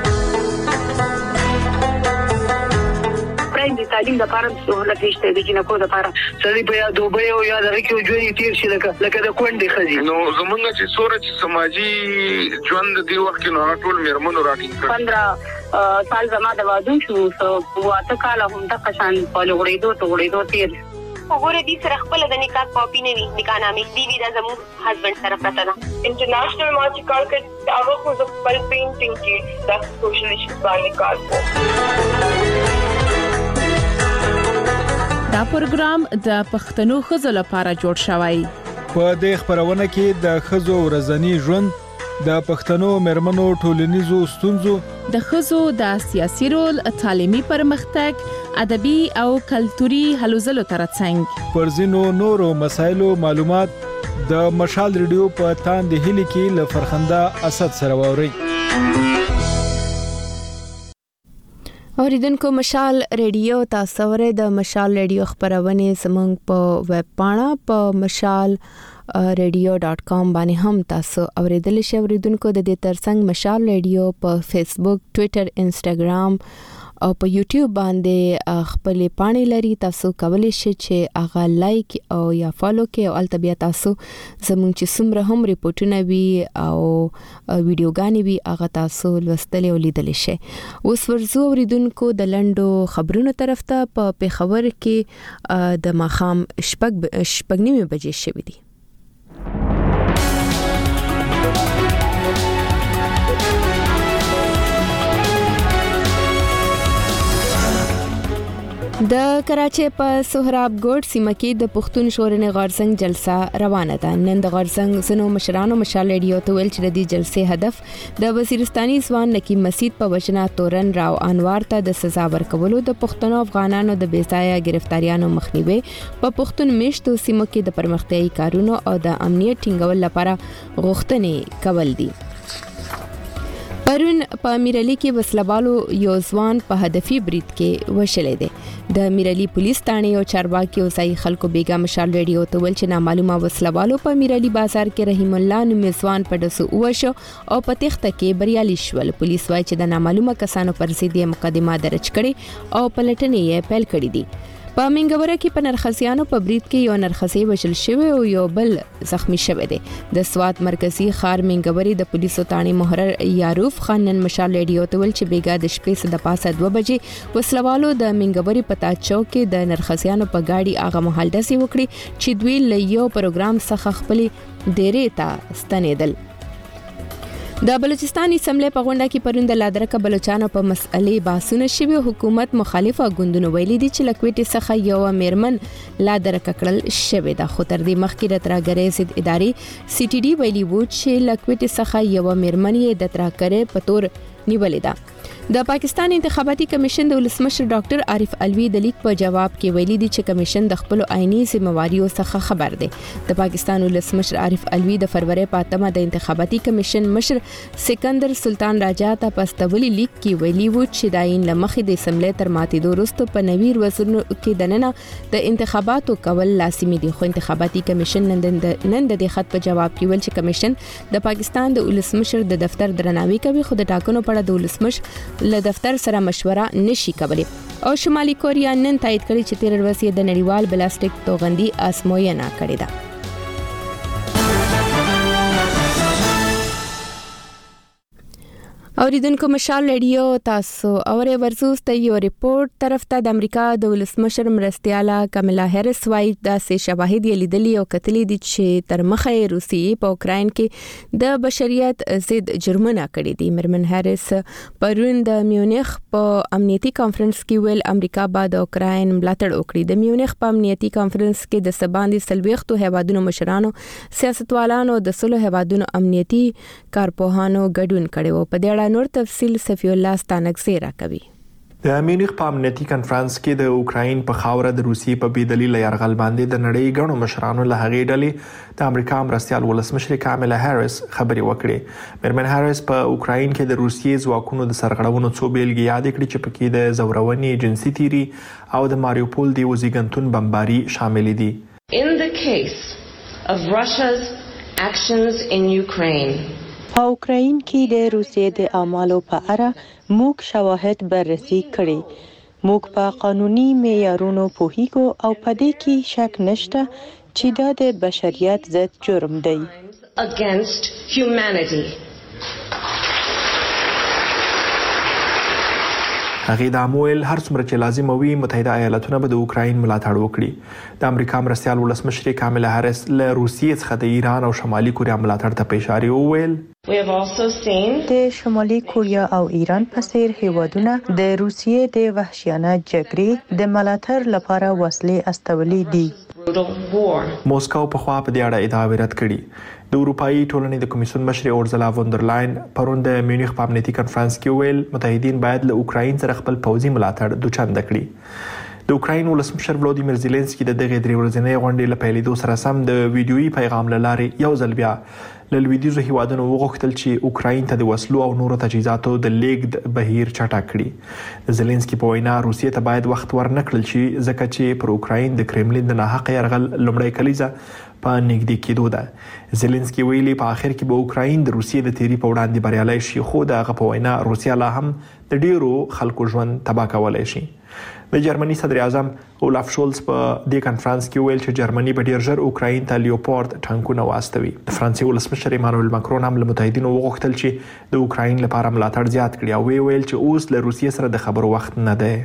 د تعلیم لپاره سہولت نشته د جنکو لپاره سړي په یاد دوبه او یاد راکې ژوند تیر شي لکه لکه د کونډې خزي نو زمونږ چې سورج سماجی ژوند دی وخت نو ټول میرمنو راټینګ کړ. پندرہ سال زما د واده شو سو واته کال هم د قشان په لغړېدو ته غړېدو تیر وګوره دې سره خپل د نکاح کاپی نه وي نکاح نامې دی وی د زموږ هسبند سره پراته ده. انټرنیشنل ما چې کار کړ هغه خو د خپل پینټینګ کې د سوشل ایشوز باندې کار کوي. دا پروګرام د پښتنو ښځو لپاره جوړ شوی. په دې خبرونه کې د ښځو ورځنی ژوند، د پښتنو مرمنو ټولنیزو ستونزو، د ښځو د سیاسي رول، تعلیمي پرمختګ، ادبي او کلتوري هلو ځلو ترڅنګ پر ځینو نورو مسایلو معلومات د مشال ریډیو په تاندې هیلې کې له فرخنده اسد سره ووري. اوریدونکو مشال ریډیو تاسو ورې د مشال ریډیو خبرونه زمونږ په ویب پاڼه په مشال ریډیو ډاٹ کام باندې هم تاسو اوریدل شئ. اوریدونکو د دې ترڅنګ مشال ریډیو په فیسبوک، ټوئیټر، انسټاګرام او په یوټیوب باندې خپل پاڼې لري، تاسو کولی شئ چې هغه لایک او یا فالو کې او البته تاسو زموږ چې څومره هم ریپورتونه وي او ویډیوګانې وي هغه تاسو لوستل او لیدل شئ. اوس ورزو اوریدونکو د لنډو خبرونو طرف ته په پیښور کې د ماښام شپږ شپږ نیمې بجې شوې دي. د کراچۍ په سهراب ګوټ سیمه کې د پښتون ژغورنې غورځنګ جلسه روانه ده. نن د غورځنګ ځینو مشرانو مشال ریډیو ته ویل چې د دې جلسې هدف د وزیرستاني ځوان نکیم مسید په وجنه تورن راو انوار ته د سزا ورکولو، د پښتنو افغانانو د بېځایه گرفتاریانو مخنیوي، په پښتون میشتو سیمو کې د پرمختیايي کارونو او د امنیت ټینګول لپاره غوښتنې کول دي. پرون په میرالي کې وسلوالو یو ځوان په هدفي برید کې وشلې ده. د میرالي پولیس ثانې او چارواکي او ځای خلکو بیګا مشال ریډیو ته ویل چې نامعلومه وسلوالو په میرالي بازار کې رحیم الله نومي ځوان په دسو وشو او په تخته کې بریالي شول. پولیس وايي چې د نامعلومه کسانو پر ضد مقدمه درج کړي او پلټنې یې پیل کړې دي. په منګوره کې په نرخزیانو په برید کې یو نرخزی وژل شوی او یو بل زخمی شوی دی. د سوات مرکزی ښار منګوري د پولیسو ثاني محرر یاروف خان نن مشال ریډیو ته ویل چې بیګا د شپې د پاسه دوه بجې وسلوالو د منګوري پتا چوک کې د نرخزیانو په گاډي هغه محلدسي وکړي چې دوی له یو پروګرام څخه خپل ډېرې ته ستنېدل. د بلوچستان اسمبلی په غونډه کې پرون د لادرکه بلوچستان په مسئلې بحثونه شوي. حکومت مخالفه ګوندونو ویلي دي چې لکويټي څخه یو میرمن لادرکه کړل شوې ده، خو تر دې مخکې د تراګرې ضد ادارې سی ټي ډي ویلي وو چې لکويټي څخه یو میرمن یې د تراګرې په تور نیولې ده. د پاکستان انتخاباتي کمیشن د ولسمشر ډاکټر عارف الوی د لیک په جواب کې ویلي دي چې کمیشن د خپل آئینی ذمہواریو څخه خبر دی. د پاکستان ولسمشر عارف الوی د فروری په اتمه د انتخاباتي کمیشن مشر سکندر سلطان راجا ته پستولي لیک کې ویلي وو چې د آئین لمخې د اسمبلی تر ماتېدو وروسته په نوي وزرونو کې دننه د انتخاباتو کول لازمي دي. خو انتخاباتي کمیشن نن د نن د خط په جواب کې ویل چې کمیشن د پاکستان د ولسمشر د دفتر درناوي کوي، خو د ټاکنو په اړه د ولسمشر له دفتر سره مشوره نشي کولی. او شمالي کوریا نن تایید کړی چې تیر ورځ د نړیوال بلاستیک توغندي ازموینه کړې ده. اوریدونکو مشال ریډیو تاسو اورې ورزوس ته یو ریپورت طرف ته د امریکا د ولسمشر مرستياله کاملا هریس وايي د سه شواهد لیدلي او کتلې دي چې تر مخه روسیې په اوکراین کې د بشریت ضد جرمونه کړې دي. مرمن هریس پرون د میونخ په امنیتي کانفرنس کې ویل امریکا بعد اوکراین ملاتړ وکړي. د میونخ په امنیتي کانفرنس کې د سباندي سلويختو هیوادونو مشرانو، سیاستوالانو، د سلو هیوادونو امنیتي کارپوهانو ګډون کړي وو. په دې نور تفصیل صفی الله ستانکزی را کوي. د میونخ په امنیتي کانفرنس کې د اوکراین په خاوره د روسیې په بيدلیل یرغل باندې د نړۍ غنو مشرانو له هغې ډلې د امریکا مرستيال ولسمشر کاملا هریس خبري وکړي. مرمن هریس په اوکراین کې د روسیې ځواکونو د سرغړونو څو بیلګې یاد کړې چې پکې د زورونې جنسي تیری او د ماریوپول دی وزیګنتون بمباري شامل دي. In the case of Russia's actions in Ukraine, په اوکراین کې د روسیې د اعمالو په اړه موږ شواهد بررسي کړي. موږ په قانوني معیارونو پوهیږو او په دې کې شک نشته چې دا د بشریت ضد جرم دی. Against humanity. هغه د امویل هر څومره چې لازم وي متحده ایالاتونه به د اوکراین ملاتړ وکړي. د امریکا مرستيال ولسمشر کاملا هریس له روسیې څخه د ایران او شمالي کوریا ملاتړ ته اشاره وویل. د شمالي کوریا او ایران په څیر هیوادونه د روسیې د وحشیانه جګړې د ملاتړ لپاره وسلې استولې دي. موسکو په خوا په دې اړه ادعا رد کړې. د اروپאי ټولنې د کمیسیون مشر اورزلا وندرلاین پرون د میونخ په امنیتي کانفرنس کې ویل متحدین باید له اوکراین سره خپل پوځي ملاتړ دوچند کړي. د اوکراین ولسمشر ولودیمیر زيلنسکي د دغه درې ورځې غونډې لپاره لیدو سره سم د ویډیويي پیغام لاره یو ځل بیا له لویدیځو هیوادونو وغوښتل چې اوکراین ته د وسلو او نورو تجهیزاتو د لیږد بهیر چټک کړي. زيلنسکي په وینا روسیې ته باید وخت ورنکړل شي ځکه چې پر اوکراین د کرملین د ناحق يرغل لومړی کلیزه په نږدې کېدو ده. زيلنسکي ویلي په آخر کې به اوکراین د روسیې د تیری په وړاندې بریالي شي، خو د هغه په وینا روسیا لا هم د ډیرو خلکو ژوند تباه کولای شي. د جرمني صدر اعظم اولاف شولز په دې کانفرنس کې ویل چې جرمني به ډیر ژر اوکراین ته لیوپارد ټانکونه واستوي. د فرانسې ولسمشر ایمانوئل ماکرون هم له متحدینو وغوښتل چې د اوکراین لپاره ملاتړ زیات کړي او ویل چې اوس له روسیې سره د خبرو وخت نه دی.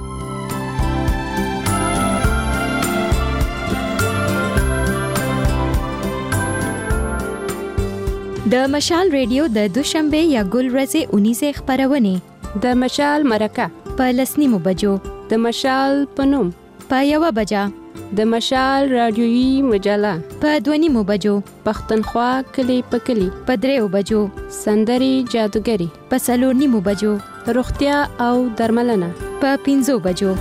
د مشال ریډیو د دوشنبه یا ګل ورځې اونیزه خبرونه د مشال مرکه په لسنیمو بجو، د مشال پنوم په یوه بجا، د مشال رادیویي مجله په دونیمو بجو، پښتونخوا کلی په کلی په دریو بجو، سندري جادوګری په څلور نیمو بجو، روغتیا او درملنه په پنځو بجو.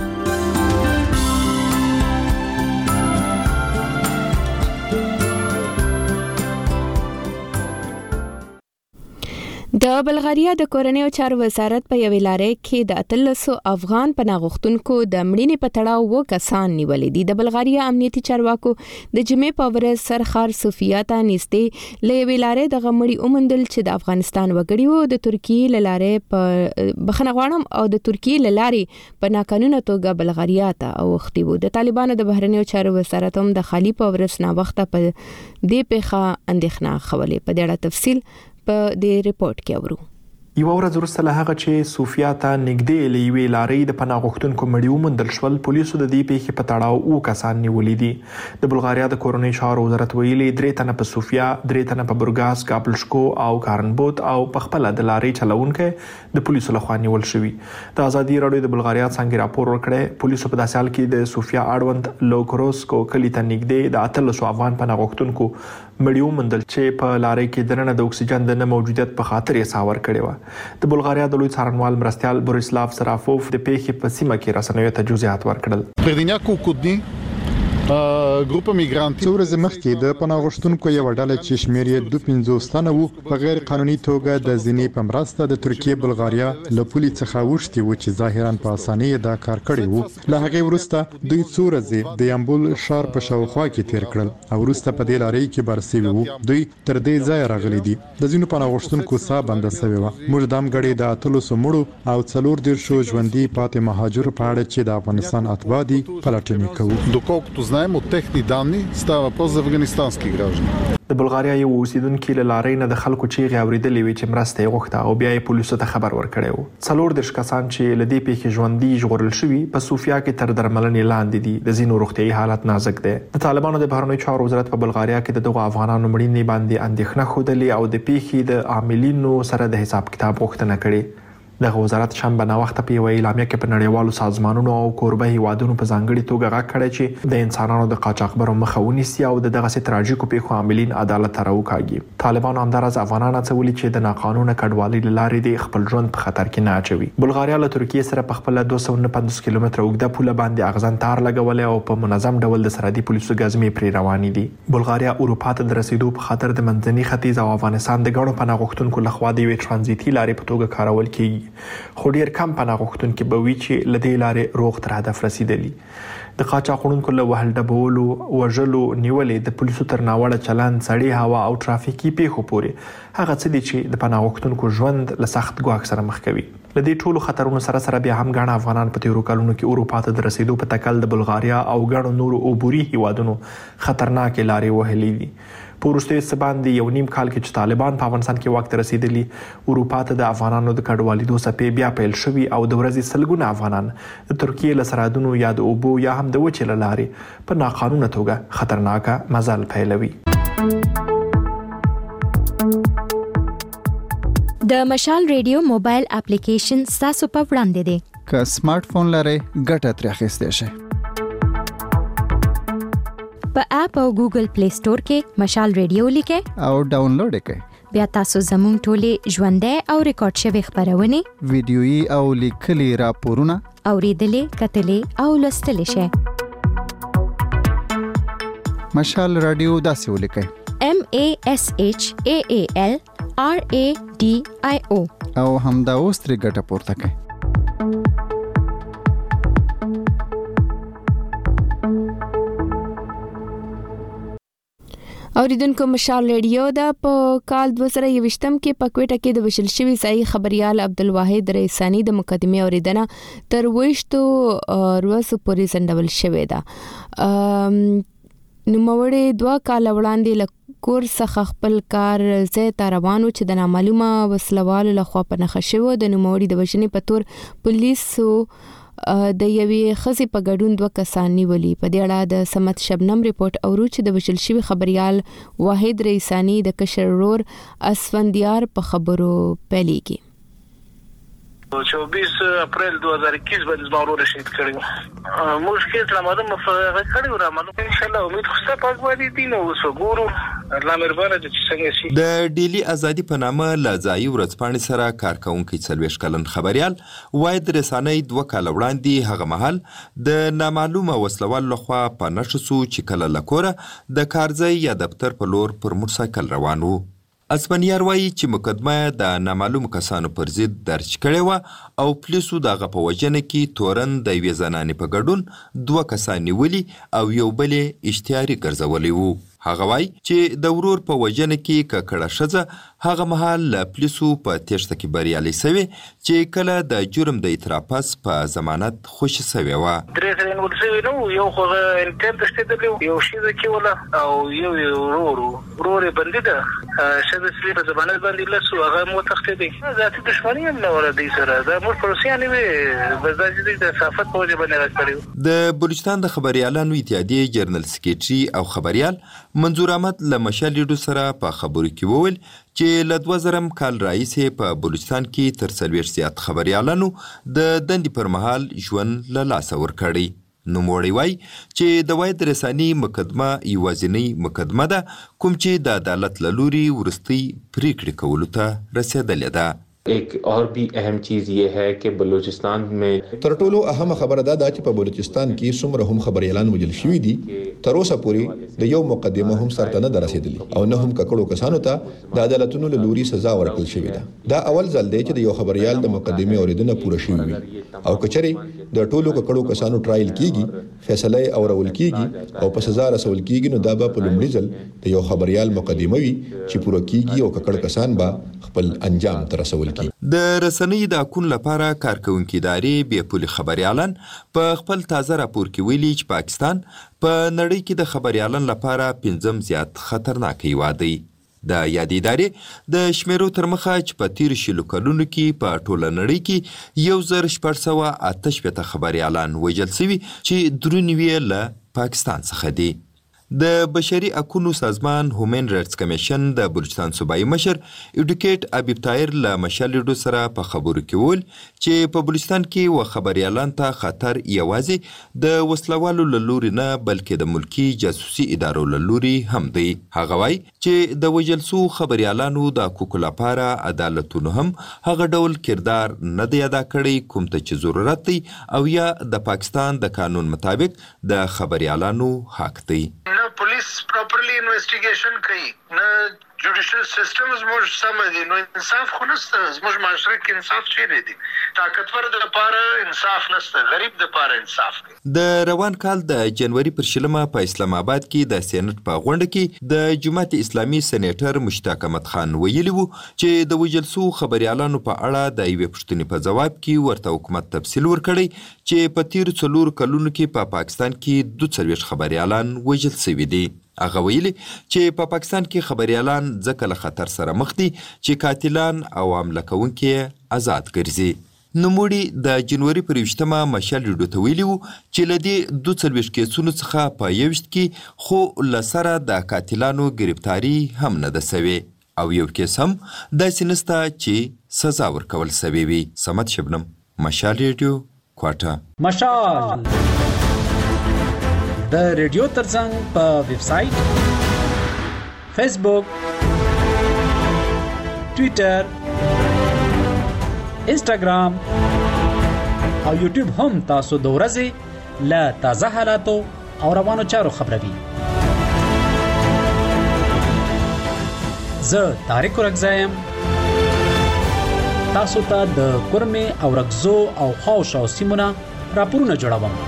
د بلغاریا د کورنیو چارو وزارت په یوې لارې کې د اتلسو افغان پناه غوښتونکو د مړینې په تړاو و کسان نیولې دي. د بلغاریا امنیتي چارواکو د جمعې په ورځ سرخار صوفیا ته نږدې له یوې لارې د غمړي اومندل چې د افغانستان وګړي وو د ترکیې له لارې په بخښنه غواړم او د ترکیې له لارې په ناقانونه توګه بلغاریا ته اوښتي وو. د طالبانو د بهرنیو چارو وزارت هم د خالي په ورځ نا وخته په دې پیښه اندېښنه خولې. په دې اړه تفصیل په دې ریپورت کې اورو. یو ورځ وروسته له هغه چې صوفیا ته نږدې له یوې لارې د پناه غوښتونکو مړي وموندل شول، پولیسو د دې پیښې په تړاو اووه کسان نیولي دي. د بلغاریا د کورنیو چارو وزارت ویلي درې تنه په صوفیا، درې تنه په برګاس، کاپلشکو او کارنبوت او په خپله د لارې چلونکی د پولیسو لخوا نیول شوي. د ازادي راډیو د بلغاریا څانګې راپور ورکړی، پولیسو په داسې حال کې د صوفیا اړوند لوکروسکو کلي ته نږدې د اتلسو افغان پناه غوښتونکو مړي وموندل چې په لارۍ کې دننه د اکسیجن د نه موجودیت په خاطر یې ساه ورکړې وه. د بلغاریا د لوی څارنوال مرستیال بوریسلاف سرافوف د پیښې په سیمه کې رسنیو ته جزئیات ورکړل. Преди няколко дни ګروپ میګرانټ څو ورځې مخکې د پناه غوښتونکو یو ډله چې شمېر یې دوه پنځوس تنه وو په غیر قانوني توګه د زینې په مرسته د ترکیې بلغاریا له پولې څخه وښتي وو چې ظاهرا په اسانۍ دا کار کړی وو. له هغې وروسته دوی څو ورځې د یامبول ښار په شاوخوا کې تیر کړل او وروسته په دې لارۍ کې بار سوي وو. دوی تر دې ځایه راغلي دي. د ځینو پناه غوښتونکو ساه بنده سوې وه. موږ د همګړۍ د اتلسو مړو او څلور دېرشو ژوندي پاتې مهاجرو په اړه چې د افغانستان اتباع دي پلټنې کوو. Доколкото знаем от техни данни става въпрос за афганистански граждани. د بلغاریا یو اوسیدونکو له لارۍ نه د خلکو چیغې اورېدلې وې چې مرسته یې غوښته او بیا یې پولیسو ته خبر ورکړی و. څلور دېرش کسان چې له دې پیښې ژوندي ژغورل شوي په صوفیا کې تر درملنې لاندې دي. د ځینو روغتیایي حالت نازک دی. د طالبانو د بهرنیو چارو وزارت په بلغاریا کې د دغو افغانانو مړینې باندې اندېښنه ښودلې او د پیښې د عاملینو سره د حساب کتاب غوښتنه کړې. دغه وزارت شنبه ناوخته په یوه اعلامیه کې په نړیوالو سازمانونو او کوربه هیوادونو په ځانګړي توګه غږ کړی چې د انسانانو د قاچاقبرو مخه ونیسي او د دغسې تراژیکو پیښو عاملین عدالت ته راوکاږي. طالبانو همداراز افغانان هڅولي چې د ناقانونه کډوالۍ له لارې د خپل ژوند په خطر کې نه اچوي. بلغاریا له ترکیې سره په خپله دوه سوه نه پنځوس کیلومتره اوږده پوله باندې اغزن تار لګولی او په منظم ډول د سرحدي پولیسو ګزمې پرې روانې دي. بلغاریا اروپا ته د رسیدو په خاطر د منځني ختیځ او افغانستان د ګڼو پناه غوښتونکو لخوا د یوې ټرانزیتي لارې په توګه کارول کیږي، خو ډېر کم پناه غوښتونکي به وي چې له دې لارې روغ تر هدف رسیدلي. د قاچاقونکو له وهل ډبولو، وژلو، نیولې، د پولیسو تر ناوړه چلند، سړې هوا او ترافیکي پیښو پورې هغه څه دي چې د پناه غوښتونکو ژوند له سخت ګواښ سره مخ کوي. له دې ټولو خطرونو سره سره بیا هم ګڼ افغانان په تیرو کلونو کې اروپا ته د رسیدو په تکل د بلغاریا او ګڼو نورو عبوري هیوادونو خطرناکې لارې وهلې دي. په وروستیو څه باندې یو نیم کال کې چې طالبان په افغانستان کې واک ته رسیدلي، اروپا ته د افغانانو د کډوالېدو څپې بیا پیل شوي او د ورځې سلګونه افغانان د ترکیې له سرحدونو یا د اوبو یا هم د وچې له لارې په ناقانونه توګه خطرناکه مزل پیلوي. د مشال ریډیو موبایل اپلیکیشن ستاسو په وړاندې دی. که سمارټ فون لرئ ګټه ترې اخیستی شئ. په اپ او ګوګل پلی سٹور کې مشال ریډیو لیکئ او ډاونلوډ یې کړئ. بیا تاسو زموږ ټولې ژوندۍ او ریکارډ شوې خبرونه، ویډیويي او لیکلي راپورونه اوریدلې، کتلې او لوستلې شئ. مشال رادیو داسې ولیکئ: M A S H A A L R A D I O او همدا اوس ترې ګټه پورته کړئ. اوریدونکو مشال ریډیو د په کال دوه زره یوویشتم کې په کوټه کې د وشل شوی ځای خبريال عبدالواحد رئیسانی د مقدمه اوریدنه تر وښتو ورځې پورې ځندول شوې ده. نو موړې دوه کال وړاندې له کور څخه خپل کار ځای ته روانو چې د نامعلومه وسلوالو لخوا په نښه شوی د نوموړي د وژنې په تور پولیسو د یوې خزي په ګډون دوه کسان نیولي. په دې اړه د سمت شبنم ریپورت اورو چې د وشل شوی خبريال واحد رئیسانی د کشر رور اسفندیار په خبرو پیلېږي. چوبیس اپریل دو هزار اکیس باندې زمارو رشید کړو مشکل لامل مفرغه کړو را معلوم ان شاء الله امید خو ستاسو باندې دي نو وسګورو الله مهربانه دي چې څنګه شي. د ډیلی ازادي په نامه لځای ورځپاڼې سره کارکونکو څلويش کلن خبريال واحد رسانۍ دوه کال وړاندې هغه مهال د نامعلومه وسلوال لخوا په نشسو چې کله لکوره د کارځای یا دفتر په لور پر موټرسایکل روان وو. اسپانیار وایي چې مقدمه د نامعلوم کسانو پر ضد درج کړې وه او پولیسو د هغه په وژنه کې تورن د یوې زنانې په ګډون دوه کسان نیولي او یو بل یې اشتهاري ګرځولی وو. هغه وایي چې د ورور په وژنه کې ککړه ښځه هغه مهال له پولیسو په تېښته کې بریالۍ سوې چې کله د جرم د اعتراف په ضمانت خوشي سوې وه. درې ځله نیول سوي نه وو، یو خو هغه انټرنټ تښتېدلی وو، یو ښځه کې وله او یو یې ورور وو. ورور یې بندي ده، ښځه چې په ضمانت باندې لس وو هغه هم وتښتېدی. ذاتي دښمني هم نه وه دوی سره، دا موږ پروسیانې وې، بس دا چې دوی د صافت په وجه باندې راکړي وو. د بلوچستان د خبریالانو اتحادیې جنرال سکریټري او خبریال منظور احمد له مشال ریډیو سره په خبرو کې وویل چې له دوه زرم کال راهیسې په بلوچستان کې تر څلوېښت زیات خبریالانو د دندې پر مهال ژوند له لاسه ورکړی. نوموړی وایي چې د واحد رساني مقدمه یوازینۍ مقدمه ده کوم چې د عدالت له لوري وروستۍ پریکړې کولو ته رسېدلې ده. एक और भी अहम चीज ये है कि बलूचिस्तान में تر ټولو اهم خبره ده چې په بلوچستان کې څومره هم خبريالان وجل شوي دي تر اوسه پورې د یو مقدمه هم سرته نه رسیدلی او نه هم ککړو کسانو ته د عدالتونو له لوري سزا ورکړل شوې ده. دا اول ځل دی چې د یو خبريال د مقدمه اوریدنه پوره شوې وي او کچري د ټولو ککړو کسانو ټرایل کیږي، فیصله اورول کیږي او په سزا رسول کیږي، نو دا به په لومړي ځل د یو خبريال مقدمه وي چې پوره کیږي او ککړ کسان به خپل انجام تر رسول کیږي. د رسنۍ د اکون لپاره کارکونکي ادارې بې پولي خبريالان په خپل تازه راپور کې ویلي چې پاکستان په نړۍ کې د خبريالانو لپاره پنځم زیات خطرناک هیواد دی. د یادې ادارې د شمیرو تر مخه چې په تیرو شلو کلونو کې په ټوله نړۍ کې یو زر شپږ سوه اته شپېته خبريالان وژل سوي چې درې نوي له پاکستان څخه دي. د بشري حقوقو سازمان هومن رایټس کمیشن د بلوچستان صوبایي مشر ایډوکیټ حبیب طاهر له مشال ریډیو سره په خبرو کې وویل چې په بلوچستان کې و خبريالان ته خطر یوازې د وسلوالو له لوري نه بلکې د ملکی جاسوسي ادارو له لوري هم دی. هغه وایي چې د وژل سوو خبريالانو د حقوقو لپاره عدالتونو هم هغه ډول کردار نه دی ادا کړی کوم ته چې ضرورت دی او یا د پاکستان د قانون مطابق د خبريالانو حق دی. पुलिस प्रॉपर्ली इन्वेस्टिगेशन कोई न जुडिशियल सिस्टम زموږ سم دي، نو انصاف خو نشته. زموږ معاشره کې انصاف چیرې دی؟ طاقتور د لپاره انصاف نشته، غریب د لپاره انصاف دی. د روان کال د جنوري پر شلمه په اسلام آباد کې د سېنات په غونډه کې د جماعت اسلامي سېنیټر مشتاق احمد خان ویلي وو چې د وژل سوو خبريالانو په اړه د یوې پوښتنې په ځواب کې ورته حکومت تفصیل ورکړی چې په تیرو څلورو کلونو کې په پاکستان کې دوه څلوېښت خبريالان وژل سوي دي. هغه ویلي چې په پاکستان کې خبريالان ځکه له خطر سره مخ دي چې قاتلان او حمله کوونکي آزاد ګرځي. نوموړي د جنوري پر یوویشتمه مشال ریډیو ته ویلي وو چې له دې دوه څلوېښت کیسونو څخه په یوویشت کې خو له سره د قاتلانو ګرفتاري هم نه ده سوې او یو کیس هم داسې نسته چې سزا ورکول سوې وي. سمت شبنم، مشال ریډیو، کوټه. مشال د ریډیو ترڅنګ په ویب سټ، فیسبوک، ټوئیټر، انسټاګرام او یوټیوب هم تاسو د ورځې له تازه حالاتو او روانو چارو خبروي. زه طارق ورکزایم، تاسو ته د کورمې او رګزو او خاوشاو سیمونه راپورونه جوړوم.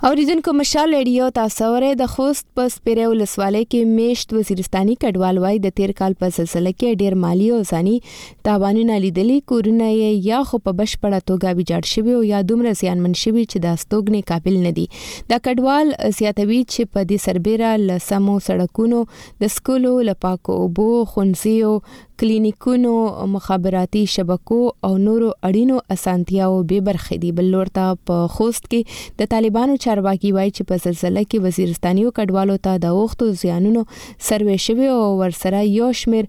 اوریدونکو مشال ریډیو تاسو ورې د خوست په سپیره ولسوالۍ کې میشت وزیرستاني کډوال وای د تیر کال په سلسله کې ډیر مالی او ځاني تاوانونه لیدلي کورونه یا خو په بشپړه توګه ویجاړ شوی او یا دومره زیانمن شوی چې د استوګنې قابل نه دي. د کډوال سیاتوي چې په دې سربېره لسمو سړکونو د سکولو لپاکو اوبو خونځیو کلینیکونو مخابراتي شبکو او نورو اړینو اسانتیاو به برخې دي. بل ورته په خوست کې د طالبانو چارواکي وایي چې په سلسله کې وزیرستانیو کډوالو ته د وختو زیانونو سروې شوی او ورسره یو شمیر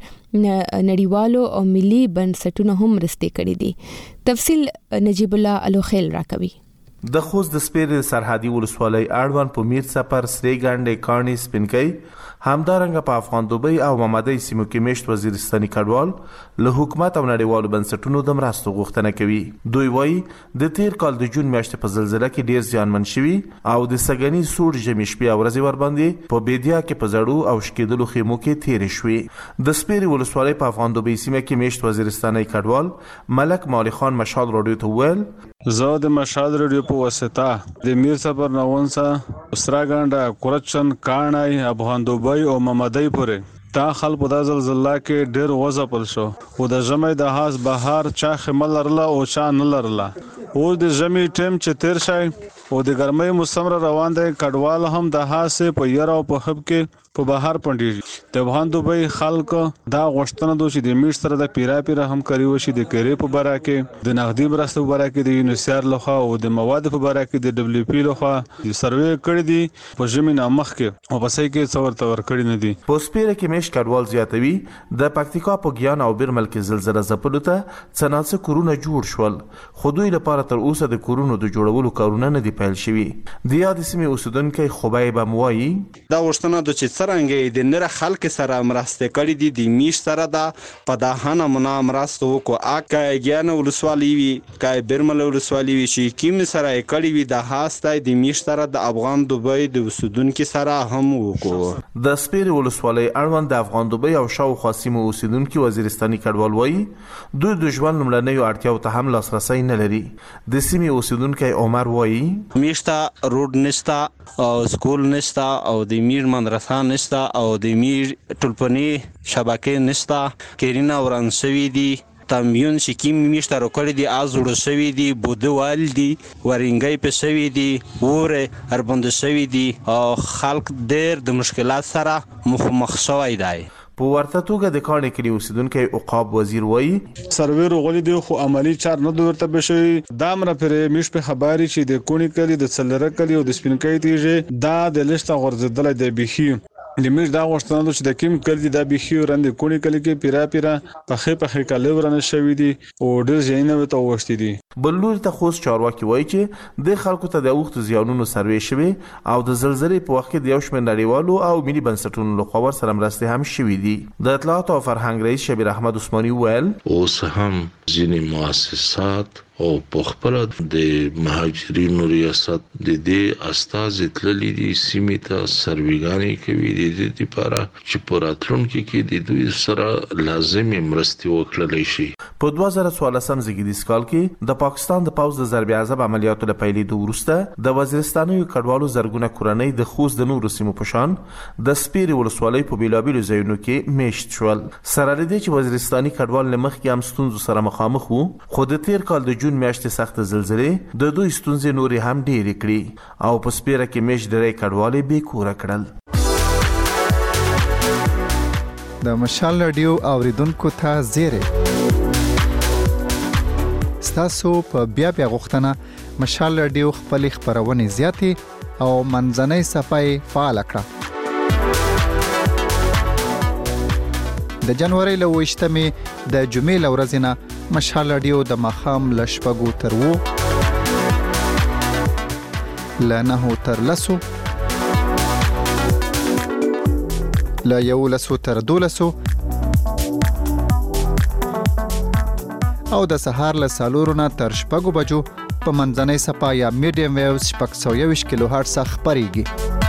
نړیوالو او ملي بنسټونو هم مرستې کړې دي. تفصیل نجیب الله الوخیل راکوي. د خوست د سپیرې سرحدي ولسوالۍ اړوند په میر سفر سری ګانډې کانی سپینکۍ همدارنګه په افغان دوبۍ او محمدي سیمو کې میشت وزیرستاني کډوال له حکومت او نړیوالو بنسټونو د مرستو غوښتنه کوي. دوی وایي د تیر کال د جون میاشتې په زلزلې کې ډیر زیانمن شوي او د سګنی سوړ ژمي شپې او ورځې ورباندې په بیدیا کې په زړو او شکېدلو خیمو کې تیر شوي. د سپیرې ولسوالۍ په افغان دوبۍ سیمه کې میشت وزیرستاني کډوال ملک مالی خان مشال رادیو ته ویل زه د مشال رادیو په واسطه د میر سفر ناونسا سراګانډا کورچن کانای افغان دوبۍ او محمدي پورې تا خل په د زلزلہ کې ډېر وځپل شو او د ژمي د هاس بهار چا خمل لرله او چا نه لرله. او د ژمي ټیم چې تیر شي او د ګرمۍ موسم را روان دی کډوال هم د هاس په یره او په خب کې په بهر پندې د افغان دوبۍ خلک دا غوښتنه دوی چې د میش سره د پیرا پیرا هم کوي وشي د کری په باره کې د نغدي برسته په باره کې د یونیسيار لخوا او د مواد په باره کې د دبليو پی لخوا د سروې کړی دي په ژمنه مخ کې او پسې کې څور تور کړی نه دي. په سپیره کې میش کډوال زیاتوي د پکتیکا په ګیان او برمل کې زلزلہ زپلو ته څنګه کورونه جوړ شول خو دوی لپاره تر اوسه د کورونو د جوړولو کارونه نه دي پیل شوي. د یاد سیمې اوسیدونکو خبای بموایي دا وشتنه د چې څنګه د نره خلک سره مرسته کړې دي د میش سره دا په دهانه منا مرسته وکړو اکا ګیان ولسوالۍ وی کای برمل ولسوالۍ وی چې کیم سره کړې وی د هاستای د میش سره د افغان دوبۍ د اوسیدونکو سره هم وکړو. د سپیرې ولسوالۍ اړوند د افغان دوبۍ او شاوخوا سیمو اوسیدونکو وزیرستاني کډوال وایي دوی د ژوند لمړنیو اړتیاو ته هم لاسرسي نه لري. د سیمې اوسیدونکو عمر وایي میشتا روډ نشتا او سکول نشتا او د میر مدرسه نشتا او د میر ټولپنی شبکې نشتا کیرینا وران شوی دي تامیون شکیم میشته رو کړی دي ازوړ شوی دي بودوال دي ورنګي په شوی دي وره اربند شوی دي او خلک ډېر د مشکلات سره مخ شوی دی. په ورته توګه د کانې کلی اوسیدونکو عقاب وزیر وایي سرور غولې دی خو عملی چار نه ورته بشي دا مر پر میش په خبري چې د کونی کلی د څلره کلی او د سپینکۍ تیږي دا د لښته غرزدل د بيخي لمر دا غوښتنه چې د کیم کلی د بيخي ورند کونی کلی کې پیرا پیرا په په کلی ورنه شوی دی او ډېر ځینې ته وښتي دي. بلور ته خوست چارواکي وایي چې د خلکو ته د وخت زیانونو سروې شوی او د زلزلې په وخت کې د یو شمېر نړیوالو او ملي بنسټونو لخوا ور سره مرستې هم شوي دي. د اطلاعات او فرهنګ رئیس شبیر احمد عثماني ویل اوس هم ځینې مؤسسات او په خپل د مهاجرینو ریاست د دې استازي تللي دي سیمې ته سرویګانې کوي د دې لپاره چې په راتلونکي کې د دوی سره لازمي مرستې وکړل شي. په دوه زره څوارلسم زیږدیز کال کې د پاکستان د پوځ د ضرب عذاب عملیاتو له پیلېدو وروسته د وزیرستاني کډوالو زرګونه کورنۍ د خوست د نورو سیمو په شان د سپیرې ولسوالۍ په بیلابیلو ځایونو کې میشت شول. سره لري چې وزیرستاني کډوال له مخکې هم ستونزو سره مخامخ وو خو د تیر کال د جون میاشتې سخت زلزلې د دوی ستونزې نورې هم ډېرې کړې او په سپیره کې میشت ډېری کډوالې بې کوره کړل. د مشال رادیو اوریدونکو ته زیری ستاسو په بیا بیا غوښتنه مشال رادیو خپل خبرونه زیاتې او منځنۍ صفای فعال کړه. د جنوري له وشتمې د جمعې لورځ نه مشال رادیو د مخام لشپګو تر وو لنه تر لسو لا یو لسو تر دولسو او د سهار له سالورونه تر شپږو بجو په منځنۍ صفا یا میډیم ویوز شپږ سوه یوویشت کیلو هرټز خپرېږي.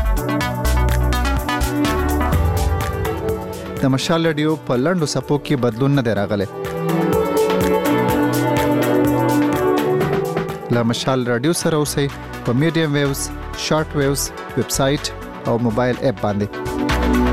د مشال رادیو په لنډو صفو کې بدلون نه دی راغلی. له مشال رادیو سره اوسئ په میډیم ویوز، شارټ ویوز، ویب سټ او موبایل اپ باندې.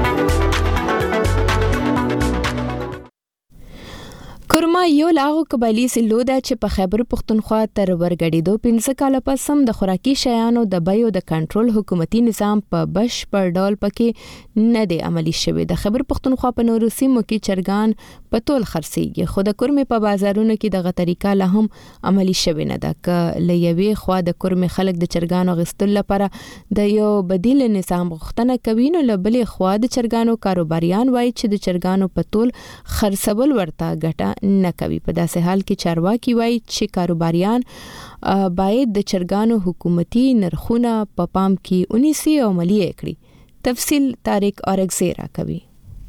کورما یو لاغو قبایلی سیلو ده چې په خیبر پختونخوا تر ورګړېدو پنځه کاله پس هم د خوراکي شیانو د بیو د کنټرول حکومتي نظام په بشپړ ډول پکې نه دی عملی شوی. د خیبر پختونخوا په نورو سیمو کې چرګان په تول خرڅېږي، خو د کورمې په بازارونو کې دغه طریقه لا هم عملی شوی نه ده. که له یوې خوا د کورمې خلک د چرګانو غستل لپاره د یو بدیل نظام غوښتنه کوي، نو له بلې خوا د چرګانو کاروباریان وایي چې د چرګانو په تول خرڅول ورته ګټه نه کوي. په داسې حال کې چارواکي وایي چې کاروباریان باید د چرګانو حکومتي نرخونه په پام کې ونیسي او عملي کړي. تفصیل طارق اورګزی را کوي.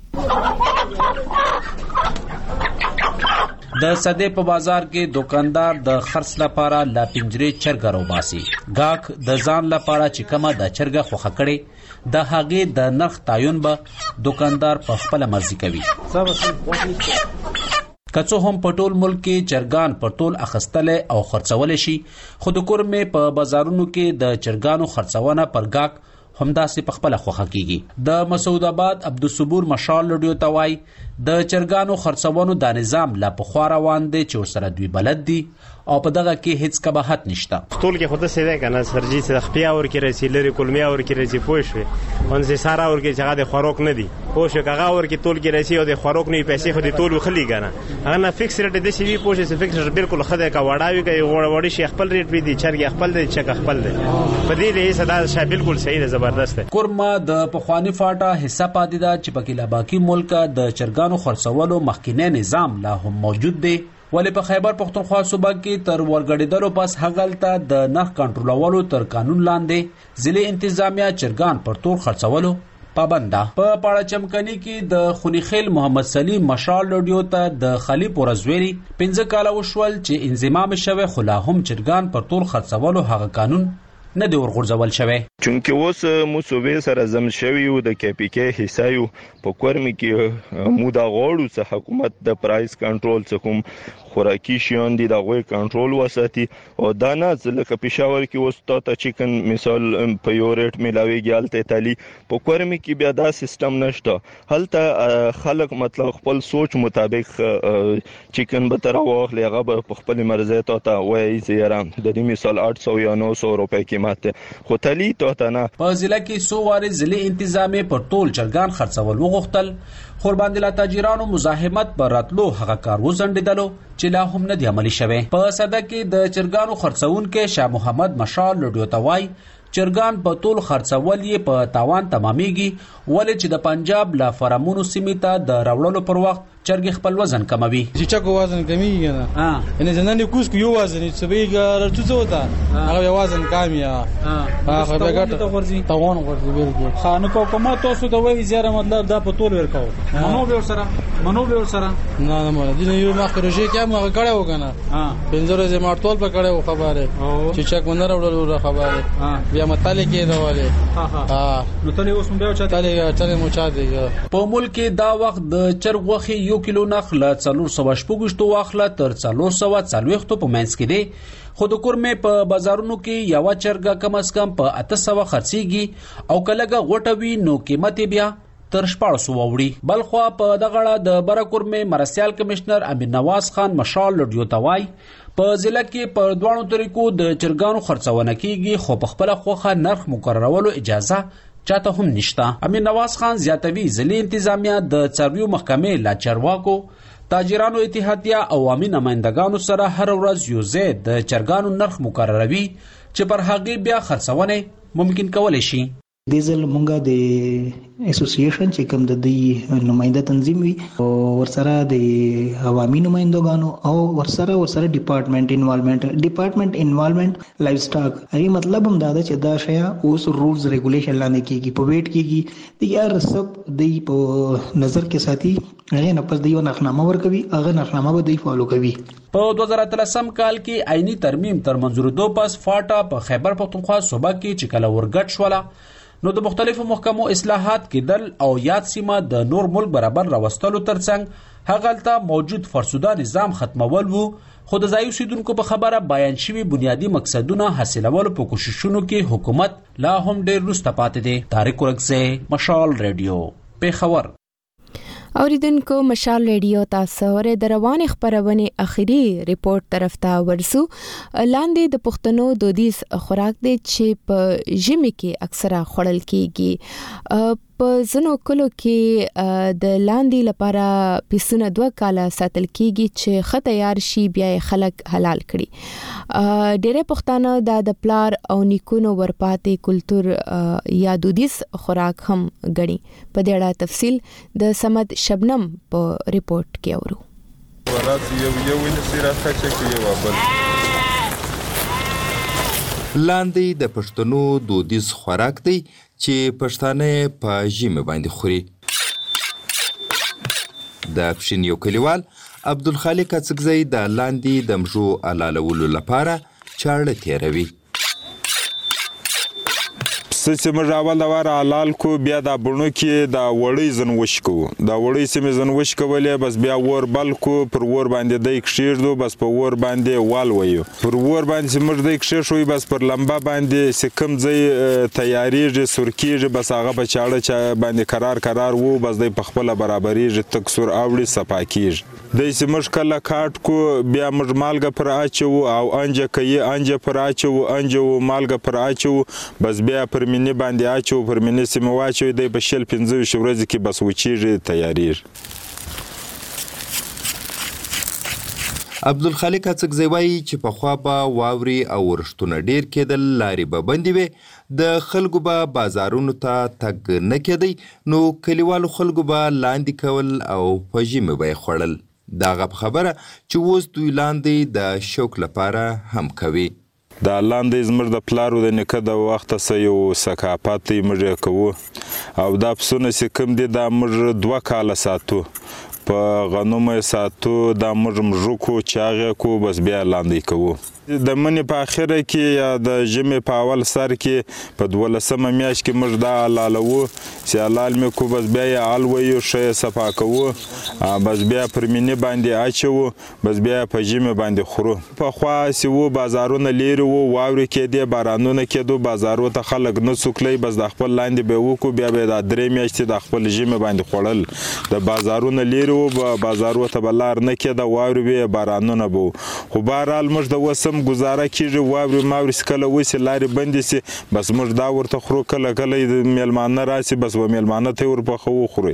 د صدې په بازار کې دکاندار د خرڅ لپاره لا پنجرې چرګ راوباسي. گاک د ځان لپاره چې کومه د چرګ خوخه کړي د هغې د نرخ تعین به دکاندار په خپل مرزي کوي. کڅو هم په ټول ملک کې چرګان په ټول اخستل او خرڅول شي، خو د کورمې په بازارونو کې د چرګانو خرڅونه پر گاک همداسې په خپل خوخه کیږي. د مسعود آباد عبدالصبور مشال لډیو توای د چرګانو خرڅونو د نظام لا په خوا روان دي چې سره دوی بلد دي او په دغه کې هیڅ کباحت نشته. ټول کې خود څه ده کنه سرجی څه خپیا ور کې رسی لري کولمیا ور کې رسی پوښوي اون سه سارا ور کې چې غاده خوراک نه دي پوښه کاغه ور کې ټول کې رسی او د خوراک نه پیسې خو دي ټول خلی کنه هغه نه فکس ریټ دي سی وی پوښه سه فکس بالکل خدای کا وړاوي کوي وړ شي خپل ریټ وی دي چرګ خپل دي چک خپل دي په دې لې صدا شای بالکل صحیح ده زبردست. کورما د پخوانی فاټا حصہ پاتې ده چې په کله باقی ملک د چرګانو خرڅولو مخکینه نظام لا هم موجود دی، ولې په خیبر پختونخوا صوبه کې تر ورګړېدلو پس هغلته د نرخ کنټرولولو تر قانون لاندې ضلع انتظامیه چرګان پر تور خرڅولو پابنده. په پاړه چمکني کې د خونیخیل محمد سلیم مشال لډیو ته د خلی پورزویری پنځه کاله وشول چې انضمام شوه، خو لا هم چرګان پر تور خرڅولو هغه قانون نه دی ورغورځول شوی. چونکه اوس مو صوبې سره زم شوی او د کې پی کې حصہ یو په کورمې کې مو دا غوړو څخه حکومت د پرایس کنټرول څخه خوراکي شیان دي د غوي کنټرول وساتي او دا نه ځکه پېښور کې اوس ته چکن مثال په یو ریټ ملاويږي الته تالي په کورمې کې بیا دا سیستم نشته. هلته خلک مطلب خپل سوچ مطابق چکن به تر واخلي هغه په خپل مرزه ته وایي زیرا د دې مثال آठ सौ یا نو सौ روپے قیمت خو تالي ته نه. په ضلع کې سو واره ضلع انتظامیه پر ټول چرګان خرڅول وغوښتل، خو باندې لا تاجرانو مزاحمت پر راتلو هغه کار وزندیدلو چې لا هم نه دی عملی شوی. په صده کې د چرګانو خرڅون کې شاه محمد مشال لډیو توای چرګان په ټول خرڅول یې په تاوان تمامېږي، ولې چې د پنجاب لا فرامونو سیمې ته د راوړلو پر وخت چرګ خپل وزن کموي. چې چا کو وزن کمیږي نه ها ان زنانه کوس کو یو وزن چې بیګا رچو وتا هغه وزن کامیا هغه به ګټه ورځي تاوان ورځي بالکل خانه کو کومه تاسو ته وایي زیاره مطلب دا په ټول ورکاو منو به سره منو به سره نه نه مله دي یو ما خرجه کې ما کړه وکنه ها بنزور زه مارتول په کړه خبره چې چا کو نه راوړل خبره بیا متاله کې راواله ها ها نو تل اوس بیا چا تل تل مو چا دی په ملک دا وخت د چرګ وخي یو کیلو نخله څلور سوه شپږشتو واخله تر څلور سوه څلوېښتو په منځ کې دی، خو د کورمې په بازارونو کې یوه چرګه کم از کم په اته سوه خرڅېږي او که لږه غوټه وي نو قیمت یې بیا تر شپاړس سوه وړي. بل خوا په دغه اړه د بره کورمې مرستیال کمشنر امیر نواز خان مشال لډیو توای په ضلع کې په دواړو طریقو د چرګانو خرڅونه کیږي، خو په خپله خوښه نرخ مقررولو اجازه چاته هم نشته. امیر نواز خان زیاتوي ضلع انتظامیه د څارویو محکمې لا چارواکو تاجرانو اتحادیه او عوامي نمایندګانو سره هر ورځ یو ځای د چرګانو نرخ مقرروي چې پر هغې بیا خرڅونه ممکن کولی شي. دې ځل مونږه د اسوسییشن چې کوم د دې نماینده تنظیم وي ورسره د عوامي نمایندګانو او ورسره ورسره ډپارټمنټ انوالومنت ډپارټمنټ انوالومنت لایف سټاک هغه مطلب هم دا ده چې دا شیا اوس رولز ریګولیشن لاندې کیږي په ویټ کیږي د یار سب د په نظر کې ساتي هغه نه پس دیو نخنامه ورکوي هغه نخنامه به دی فالو کوي. په دوه زره اتلسم کال کې آئینی ترمیم تر منظورېدو پس فاټا په خیبر پختونخوا صوبه کې چې کله ورګټ شوله نو د مختلفو محکمو اصلاحات کېدل او یاد سیمه د نور ملک برابر راوستلو ترڅنګ هغلته موجود فرسوده نظام ختمول وو، خو د ځایي اوسیدونکو په خبره بیان شوي بنیادي مقصدونه حاصلولو په کوششونو کې حکومت لا هم ډېر وروسته پاتې دی. طارق ورکزی، مشال ریډیو، پیښور. اوریدونکو، مشال ریډیو تاسو ورې د روانې خبرونې اخیری ریپورت طرف ته ورسو. لاندې د پښتنو دودیز خوراک دی چې په ژمي کې اکثره خوړل کیږي. په ځینو کلو کې د لاندې لپاره پیسونه دوه کاله ساتل کیږي چې ښه تیار شي، بیا یې خلک حلال کړي. ډېری پښتانه دا د پلار او نیکونو ورپاتې کلتور یا دودیز خوراک هم ګڼي. په دې اړه تفصیل د سمد شبنم په ریپورت کې اورو. لاندې د پښتنو دودیز خوراک دی چې پښتانه په ژمي باندې خوري. د پښین یو کلیوال عبدالخالق اڅکزی د لاندې د مژو حلالولو لپاره چاړه تیروي. څه چې موږ اول د واره حلال کو، بیا دا بڼو کې دا وړۍ ځن وش کوو. دا وړۍ چې مې ځن وش کولې، بس بیا اور بل کو، پر اور باندې دی کښېږدو، بس په اور باندې والویو. پر اور باندې چې موږ دی کښېښوي، بس پر لمبه باندې چې کوم ځای تیارېږي، سور کېږي، بس هغه په چاړه باندې قرار قرار وو، بس دی په خپله برابرېږي، تک سور اوړي، صفا کېږي. دی چې موږ کله کاټ کو، بیا موږ مالګه پر اچوو او انجه کوي، انجه پر اچوو، انجه و مالګه پر اچوو، بس بیا پر مینې باندې اچوو، پر مینې سیمه واچوي، دی په شل پنځه ویشت ورځې کې بس وچېږي، تیارېږي. عبدالخالق اڅکزی وایي چې پخوا به واورې او ورښتونه ډېر کېدل، لارې به بندې وې، د خلکو به بازارونو ته تګ نه کېدی، نو کلیوالو خلکو به لاندې کول او په ژمي به یې خوړل. د هغه په خبره چې اوس دوی لاندې د شوق لپاره هم کوي. دا لاندې زموږ د پلارو د نیکه د وخته څه یو ثقافت دی، موږ یې کوو. او دا پسونه چې کوم دي، دا موږ دوه کاله ساتو، په غنمو یې ساتو، دا موږ مژوکو، چاغې کو، بس بیا لاندې کوو. د منې په اخره کې یا د ژمې په اول سر کې په دولسمه میاشت کې موږ دا حلالوو، چې حلال مې کو، بس بیا یې حلویو، ښه یې صفا کوو، بس بیا پر مینې باندې اچوو، بس بیا په ژمې باندې خورو. پخوا هسې وو، بازارونه لیرې وو، واورې کېدې، بارانونه کېدو، بازارو ته خلک نه څوک تللی، بس د خپل لاندې به یې وکړو، بیا به یې دا درې میاشتې د خپل ژمې باندې خوړل. د بازارونه لیرې وو، بازارو ته به لار نه کېده، واورې به یې، بارانونه به وو. خو بهرحال موږ د اوس هم ګزاره کېږي، واورې ماورې چې کله وسي، لارې بندې سي، بس موږ دا ورته خورو. کله کله د میلمانه راسي، بس به میلمانه ته یې ورپخوو، خورو.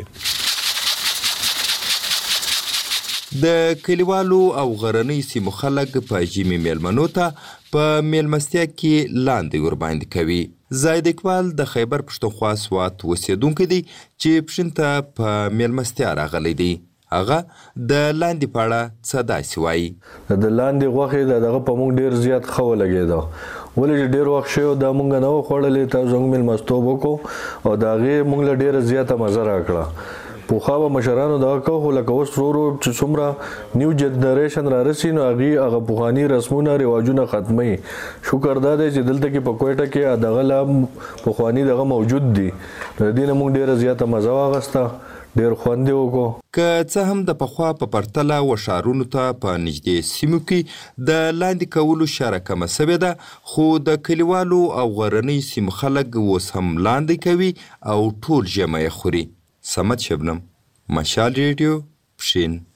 د کلیوالو او غرنۍ سیمو خلک په ژمي میلمنو ته په میلمستیا کې لاندې ورباندې کوي. زاید اقبال د خیبر پښتونخوا سوات اوسېدونکی دی چې پښین ته په میلمستیا راغلی دی. هغه د لاندې په اړه څه داسې وایي. د لاندې غوښې د دغه په موږ ډېر زیات ښه ولګېده، ولې چې ډېر وخت شوی دا موږ نه وو خوړلې. تاسو زموږ میلمستوب وکړو او د هغې موږ له ډېره زیاته مزه راکړه. پخوا به مشرانو دغه کوو، خو لکه اوس ورو ورو چې څومره نیو جنریشن رارسي، نو هغې هغه پخواني رسمونه رواجونه ختموي. شکر دا دی چې دلته کې په کویټه کې دغه لا پخواني دغه موجود دي، نو د دې نه موږ ډېره زیاته مزه واخیسته، ډېر خوند یې وکړو. که څه هم د پخوا په پرتله و ښارونو ته په نږدې سیمو کې د لاندې کولو شره کمه سوې ده، خو د کلیوالو او غرنۍ سیمو خلک اوس هم لاندې کوي او ټول ژمی یې خوري. سمد شبنم، مشال ریډیو، پښین.